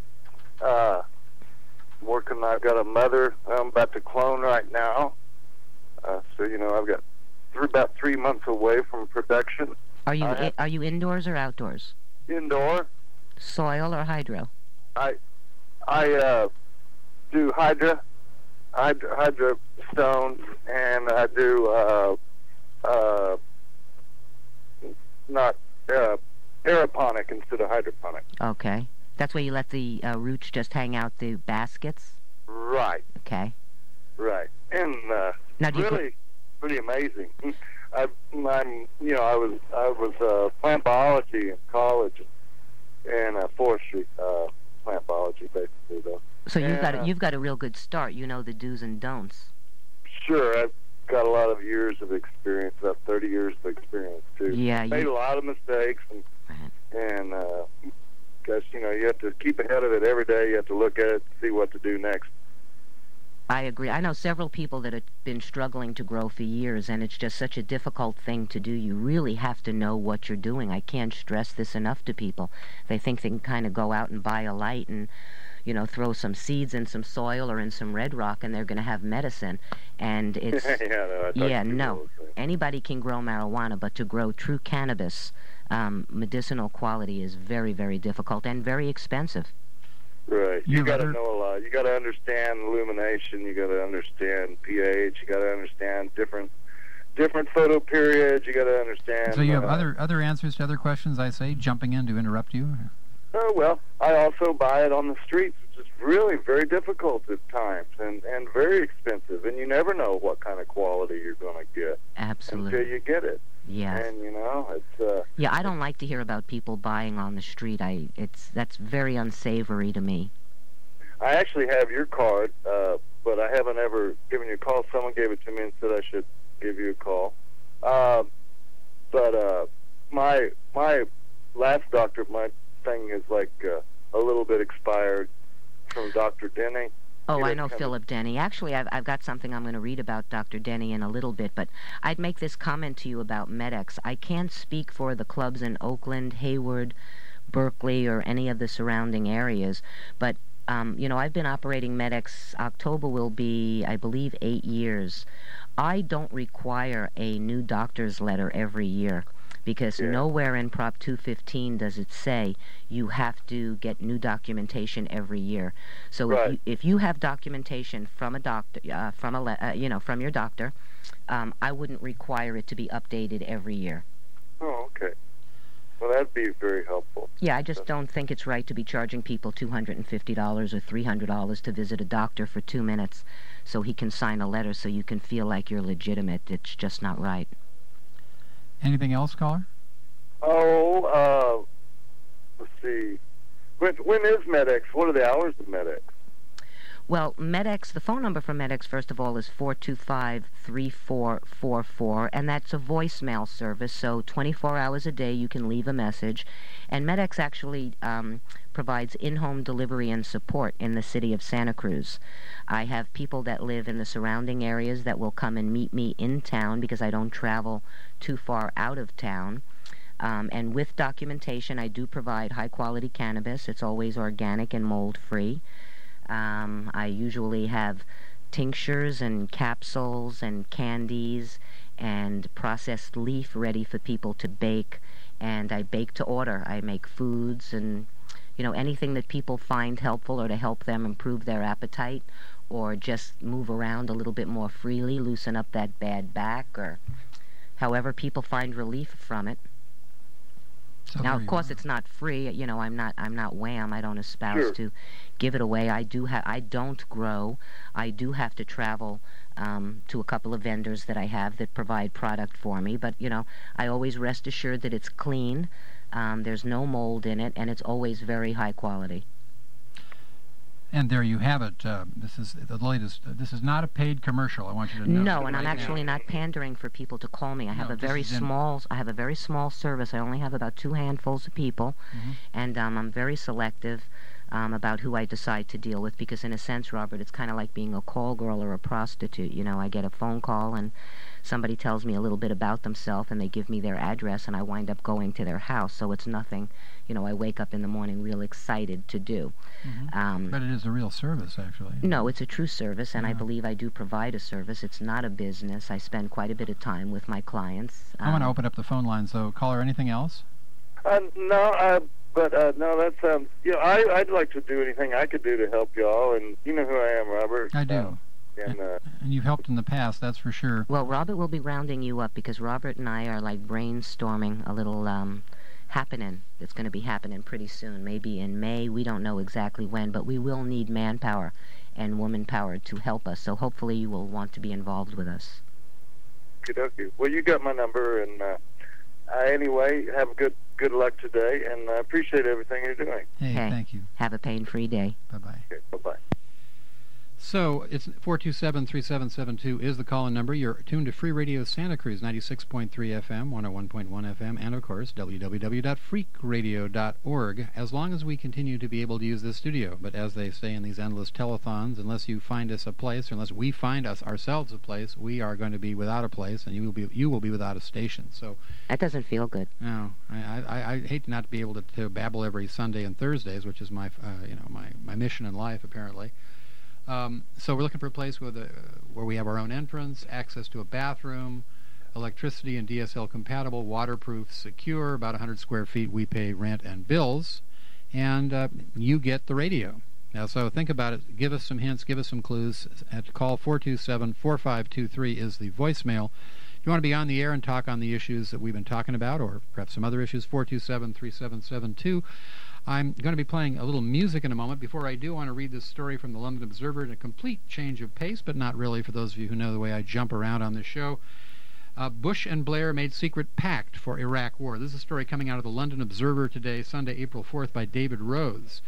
Uh, working, I've got a mother I'm about to clone right now. Uh, so, you know, I've got three, about three months away from production. Are you I I, have are you indoors or outdoors? indoor. Soil or hydro? I I uh, do hydra, hydra, hydra stones, and I do uh, uh, not uh, aeroponic instead of hydroponic. Okay. That's where you let the uh, roots just hang out the baskets? Right, Okay. right, and uh, Now, do you really pretty amazing. I, I'm, you know, I was I was uh, plant biology in college, and uh, forestry, uh, plant biology basically though. So you've And, got uh, a, you've got a real good start. You know the do's and don'ts. Sure, I've got a lot of years of experience, about thirty years of experience too. Yeah, Made you- a lot of mistakes, and and uh, guess you know you have to keep ahead of it every day. You have to look at it, see what to do next. I agree. I know several people that have been struggling to grow for years, and it's just such a difficult thing to do. You really have to know what you're doing. I can't stress this enough to people. They think they can kind of go out and buy a light and, you know, throw some seeds in some soil or in some red rock, and they're going to have medicine. And it's yeah, no, I talk yeah, to people no. all the time. Anybody can grow marijuana, but to grow true cannabis, um, medicinal quality, is very, very difficult and very expensive. Right. You, You got to other- know a lot. You got to understand illumination. You got to understand pH. You got to understand different different photo periods. You got to understand. So you have uh, other other answers to other questions, I say, jumping in to interrupt you? Oh, well, I also buy it on the streets, which is really very difficult at times and, and very expensive. And you never know what kind of quality you're going to get Absolutely. until you get it. Yes. And, you know, it's... Uh, Yeah, I don't like to hear about people buying on the street. I it's that's very unsavory to me. I actually have your card, uh, but I haven't ever given you a call. Someone gave it to me and said I should give you a call. Uh, but uh, my my last doctor, my thing is like uh, a little bit expired from Doctor Denny. Oh, He I doesn't know have Philip Denny. Actually, I've, I've got something I'm going to read about Doctor Denny in a little bit, but I'd make this comment to you about Med-X. I can't speak for the clubs in Oakland, Hayward, Berkeley, or any of the surrounding areas, but, um, you know, I've been operating Med-X. October will be, I believe, eight years. I don't require a new doctor's letter every year, because Yeah. nowhere in Prop two fifteen does it say you have to get new documentation every year. So if Right. you if you have documentation from a doctor, uh, from a le- uh, you know from your doctor, um, I wouldn't require it to be updated every year. Oh, okay. Well, that'd be very helpful. Yeah, I just don't think it's right to be charging people two hundred fifty dollars or three hundred dollars to visit a doctor for two minutes so he can sign a letter so you can feel like you're legitimate. It's just not right. Anything else, caller? Oh, uh, let's see. When, when is Med-X? What are the hours of Med-X? Well, Med-X, the phone number for Med-X, first of all, is four two five, three four four four, and that's a voicemail service, so twenty-four hours a day you can leave a message. And Med-X actually um, provides in-home delivery and support in the city of Santa Cruz. I have people that live in the surrounding areas that will come and meet me in town because I don't travel too far out of town. Um, and with documentation, I do provide high-quality cannabis. It's always organic and mold-free. Um, I usually have tinctures and capsules and candies and processed leaf ready for people to bake. And I bake to order. I make foods and, you know, anything that people find helpful or to help them improve their appetite or just move around a little bit more freely, loosen up that bad back, or however people find relief from it. So Now, there of you course, are. it's not free. You know, I'm not. I'm not wham. I don't espouse Sure. to give it away. I do have. I don't grow. I do have to travel um, to a couple of vendors that I have that provide product for me. But you know, I always rest assured that it's clean. Um, there's no mold in it, and it's always very high quality. And there you have it. Uh, this is the latest. Uh, this is not a paid commercial. I want you to know. No, that and I'm right actually now. not pandering for people to call me. I have No, a this very is in- small. I have a very small service. I only have about two handfuls of people, Mhm. and um, I'm very selective um, about who I decide to deal with. Because in a sense, Robert, it's kind of like being a call girl or a prostitute. You know, I get a phone call and somebody tells me a little bit about themselves, and they give me their address, and I wind up going to their house. So it's nothing. You know, I wake up in the morning real excited to do. Mhm. Um, But it is a real service, actually. No, it's a true service, and I Yeah. believe I do provide a service. It's not a business. I spend quite a bit of time with my clients. I want to Um, open up the phone lines, though. Caller, anything else? Uh, no, uh, but uh, no, that sounds. You know, I, I'd like to do anything I could do to help y'all, and you know who I am, Robert. I do. Uh, and uh, And you've helped in the past, that's for sure. Well, Robert will be rounding you up because Robert and I are like brainstorming a little um, happening that's going to be happening pretty soon. Maybe in May. We don't know exactly when, but we will need manpower and woman power to help us. So hopefully you will want to be involved with us. okey-dokey. Well, you got my number, and uh, uh, anyway, have a good good luck today, and I appreciate everything you're doing. Hey, Okay. thank you. Have a pain-free day. Bye-bye. Okay, bye-bye. So it's four two seven, three seven seven two is the call-in number. You're tuned to Free Radio Santa Cruz, ninety-six point three F M, one oh one point one F M, and of course, w w w dot freak radio dot org, as long as we continue to be able to use this studio. But as they say in these endless telethons, unless you find us a place, or unless we find us ourselves a place, we are going to be without a place, and you will be you will be without a station. So, That doesn't feel good. no, I, I, I hate not to be able to, to babble every Sunday and Thursdays, which is my uh, you know my, my mission in life, apparently. Um, so we're looking for a place with a, where we have our own entrance, access to a bathroom, electricity and D S L compatible, waterproof, secure, about one hundred square feet. We pay rent and bills, and uh, you get the radio. Now, so think about it. Give us some hints. Give us some clues. At call four two seven, four five two three is the voicemail. If you want to be on the air and talk on the issues that we've been talking about, or perhaps some other issues, four two seven, three seven seven two. I'm going to be playing a little music in a moment. Before I do, I want to read this story from the London Observer in a complete change of pace, but not really for those of you who know the way I jump around on this show. Uh, Bush and Blair made secret pact for Iraq war. This is a story coming out of the London Observer today, Sunday, April fourth, by David Rhodes.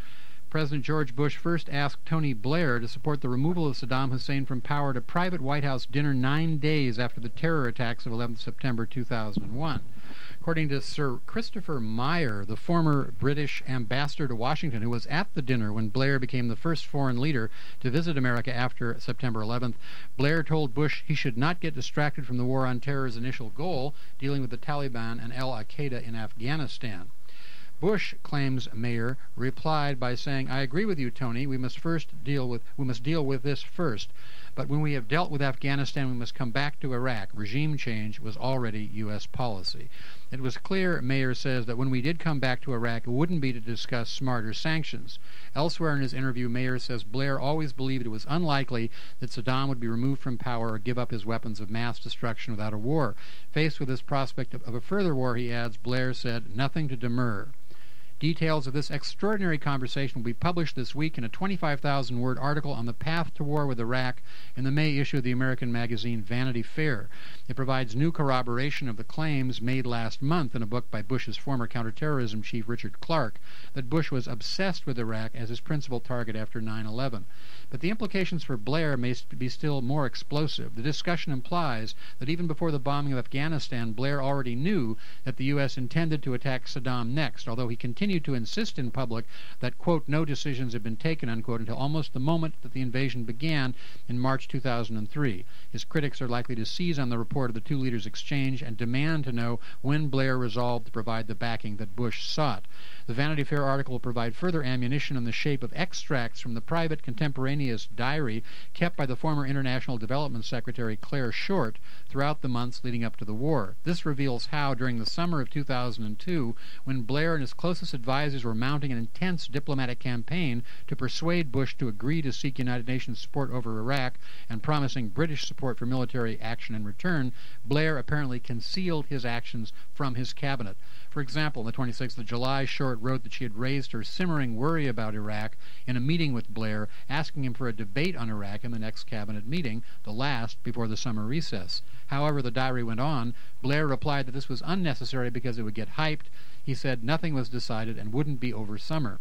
President George Bush first asked Tony Blair to support the removal of Saddam Hussein from power at a private White House dinner nine days after the terror attacks of eleventh September two thousand one. According to Sir Christopher Meyer, the former British ambassador to Washington, who was at the dinner when Blair became the first foreign leader to visit America after September eleventh, Blair told Bush he should not get distracted from the war on terror's initial goal, dealing with the Taliban and al-Qaeda in Afghanistan. Bush, claims Mayer, replied by saying, "I agree with you, Tony. We must first deal with we must deal with this first. But when we have dealt with Afghanistan, we must come back to Iraq. Regime change was already U S policy." It was clear, Mayer says, that when we did come back to Iraq, it wouldn't be to discuss smarter sanctions. Elsewhere in his interview, Mayer says Blair always believed it was unlikely that Saddam would be removed from power or give up his weapons of mass destruction without a war. Faced with this prospect of, of a further war, he adds, Blair said, "Nothing to demur." Details of this extraordinary conversation will be published this week in a twenty-five thousand word article on the path to war with Iraq in the May issue of the American magazine Vanity Fair. It provides new corroboration of the claims made last month in a book by Bush's former counterterrorism chief Richard Clarke that Bush was obsessed with Iraq as his principal target after nine eleven. But the implications for Blair may be still more explosive. The discussion implies that even before the bombing of Afghanistan, Blair already knew that the U S intended to attack Saddam next, although he continued to insist in public that, quote, no decisions had been taken, unquote, until almost the moment that the invasion began in March two thousand three. His critics are likely to seize on the report of the two leaders' exchange and demand to know when Blair resolved to provide the backing that Bush sought. The Vanity Fair article will provide further ammunition in the shape of extracts from the private contemporaneous diary kept by the former International Development Secretary Claire Short throughout the months leading up to the war. This reveals how, during the summer of two thousand two, when Blair and his closest advisors were mounting an intense diplomatic campaign to persuade Bush to agree to seek United Nations support over Iraq and promising British support for military action in return, Blair apparently concealed his actions from his cabinet. For example, on the twenty-sixth of July, Short wrote that she had raised her simmering worry about Iraq in a meeting with Blair, asking him for a debate on Iraq in the next cabinet meeting, the last before the summer recess. However, the diary went on. Blair replied that this was unnecessary because it would get hyped. He said nothing was decided and wouldn't be over summer.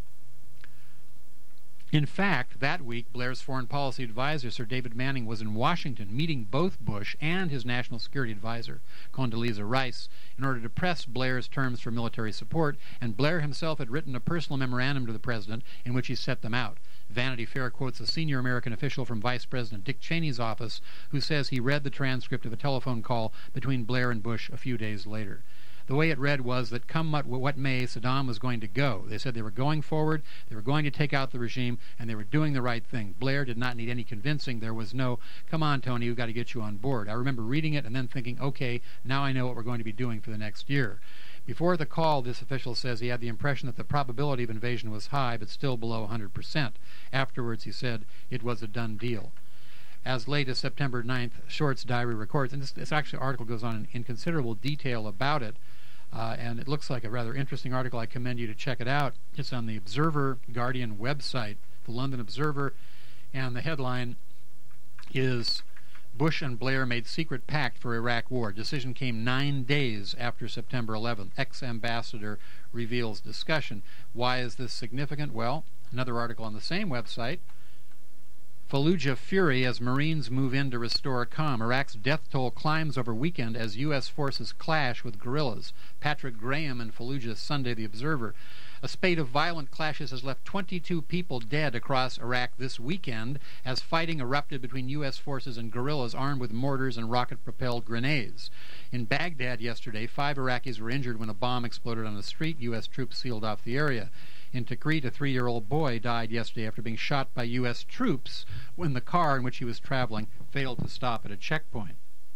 In fact, that week, Blair's foreign policy advisor, Sir David Manning, was in Washington meeting both Bush and his national security advisor, Condoleezza Rice, in order to press Blair's terms for military support, and Blair himself had written a personal memorandum to the president in which he set them out. Vanity Fair quotes a senior American official from Vice President Dick Cheney's office who says he read the transcript of a telephone call between Blair and Bush a few days later. The way it read was that come what, what may, Saddam was going to go. They said they were going forward, they were going to take out the regime, and they were doing the right thing. Blair did not need any convincing. There was no, come on, Tony, we've got to get you on board. I remember reading it and then thinking, okay, now I know what we're going to be doing for the next year. Before the call, this official says he had the impression that the probability of invasion was high, but still below one hundred percent. Afterwards, he said it was a done deal. As late as September ninth, Short's diary records, and this, this actually article goes on in, in considerable detail about it, uh, and it looks like a rather interesting article. I commend you to check it out. It's on the Observer Guardian website, the London Observer, and the headline is Bush and Blair made secret pact for Iraq war. Decision came nine days after September eleventh. Ex-ambassador reveals discussion. Why is this significant? Well, another article on the same website. Fallujah fury as Marines move in to restore calm. Iraq's death toll climbs over weekend as U S forces clash with guerrillas. Patrick Graham in Fallujah Sunday, The Observer. A spate of violent clashes has left twenty-two people dead across Iraq this weekend as fighting erupted between U S forces and guerrillas armed with mortars and rocket-propelled grenades. In Baghdad yesterday, five Iraqis were injured when a bomb exploded on the street. U S troops sealed off the area. In Tikrit, a three-year-old boy died yesterday after being shot by U S troops when the car in which he was traveling failed to stop at a checkpoint.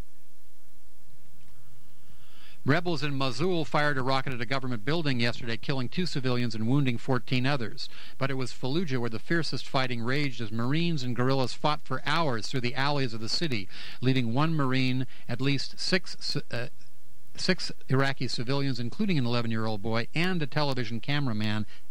Rebels in Mosul fired a rocket at a government building yesterday, killing two civilians and wounding fourteen others. But it was Fallujah where the fiercest fighting raged as Marines and guerrillas fought for hours through the alleys of the city, leaving one Marine, at least six uh, Six Iraqi civilians, including an eleven-year-old boy and a television cameraman,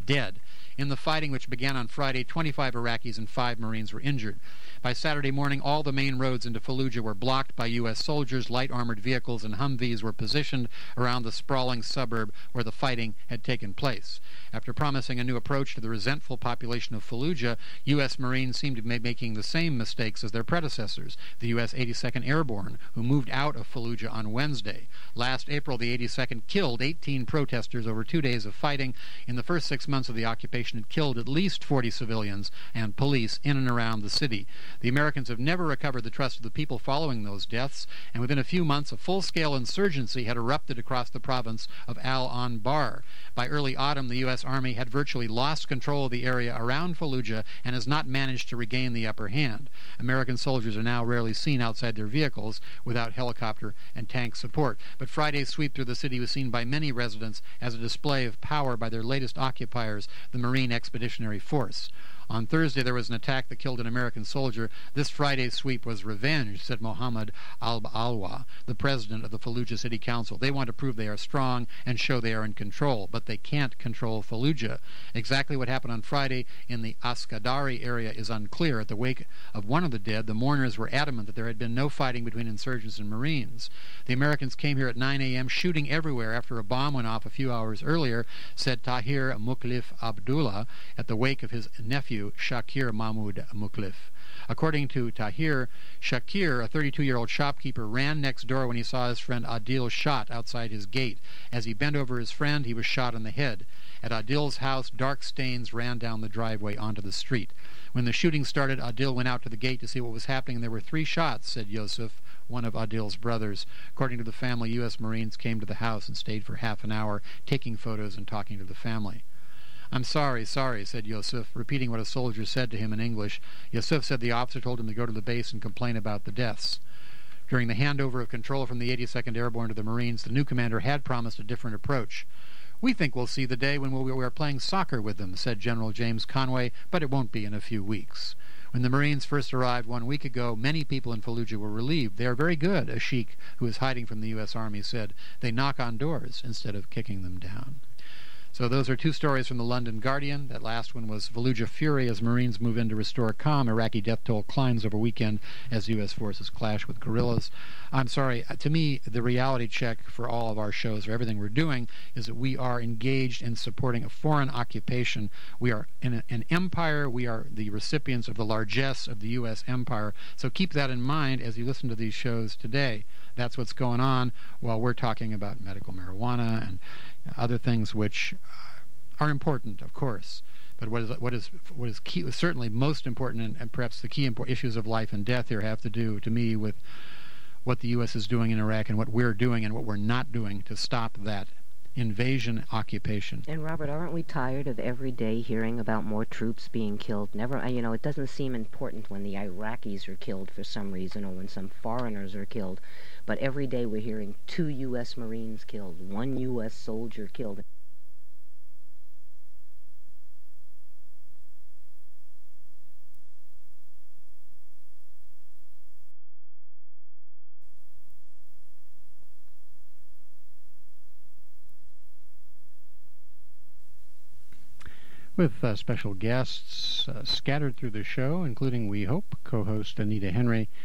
dead. In the fighting, which began on Friday, twenty-five Iraqis and five Marines were injured. By Saturday morning, all the main roads into Fallujah were blocked by U S soldiers. Light armored vehicles and Humvees were positioned around the sprawling suburb where the fighting had taken place. After promising a new approach to the resentful population of Fallujah, U S Marines seemed to be making the same mistakes as their predecessors, the U S eighty-second Airborne, who moved out of Fallujah on Wednesday. Last April, the eighty-second killed eighteen protesters over two days of fighting. In the first six months of the occupation, it killed at least forty civilians and police in and around the city. The Americans have never recovered the trust of the people following those deaths, and within a few months, a full-scale insurgency had erupted across the province of Al-Anbar. By early autumn, the U S Army had virtually lost control of the area around Fallujah and has not managed to regain the upper hand. American soldiers are now rarely seen outside their vehicles without helicopter and tank support. But Friday's sweep through the city was seen by many residents as a display of power by their latest occupiers, the Marine Expeditionary Force. On Thursday, there was an attack that killed an American soldier. This Friday's sweep was revenge, said Mohammed Al-Alwa, the president of the Fallujah City Council. They want to prove they are strong and show they are in control, but they can't control Fallujah. Exactly what happened on Friday in the Askadari area is unclear. At the wake of one of the dead, the mourners were adamant that there had been no fighting between insurgents and Marines. The Americans came here at nine a.m., shooting everywhere after a bomb went off a few hours earlier, said Tahir Muklif Abdullah at the wake of his nephew, Shakir Mahmoud Muklif. According to Tahir, Shakir, a thirty-two-year-old shopkeeper, ran next door when he saw his friend Adil shot outside his gate. As he bent over his friend, he was shot in the head. At Adil's house, dark stains ran down the driveway onto the street. When the shooting started, Adil went out to the gate to see what was happening, and there were three shots, said Yosef, one of Adil's brothers. According to the family, U S Marines came to the house and stayed for half an hour, taking photos and talking to the family. I'm sorry, sorry, said Yosef, repeating what a soldier said to him in English. Yosef said the officer told him to go to the base and complain about the deaths. During the handover of control from the eighty-second Airborne to the Marines, the new commander had promised a different approach. We think we'll see the day when we are playing soccer with them, said General James Conway, but it won't be in a few weeks. When the Marines first arrived one week ago, many people in Fallujah were relieved. They are very good, a sheik who is hiding from the U S Army said. They knock on doors instead of kicking them down. So those are two stories from the London Guardian. That last one was Fallujah Fury as Marines move in to restore calm. Iraqi death toll climbs over weekend as U S forces clash with guerrillas. I'm sorry, to me, the reality check for all of our shows, or everything we're doing, is that we are engaged in supporting a foreign occupation. We are in a, an empire. We are the recipients of the largesse of the U S empire. So keep that in mind as you listen to these shows today. That's what's going on while we're talking about medical marijuana and other things which are important, of course. But what is what is what is key, certainly most important, and, and perhaps the key import issues of life and death here have to do, to me, with what the U S is doing in Iraq and what we're doing and what we're not doing to stop that invasion occupation. And Robert, aren't we tired of every day hearing about more troops being killed? Never, you know, it doesn't seem important when the Iraqis are killed for some reason or when some foreigners are killed. But every day we're hearing two U S Marines killed, one U S soldier killed. With uh, special guests uh, scattered through the show, including, we hope, co-host Anita Henry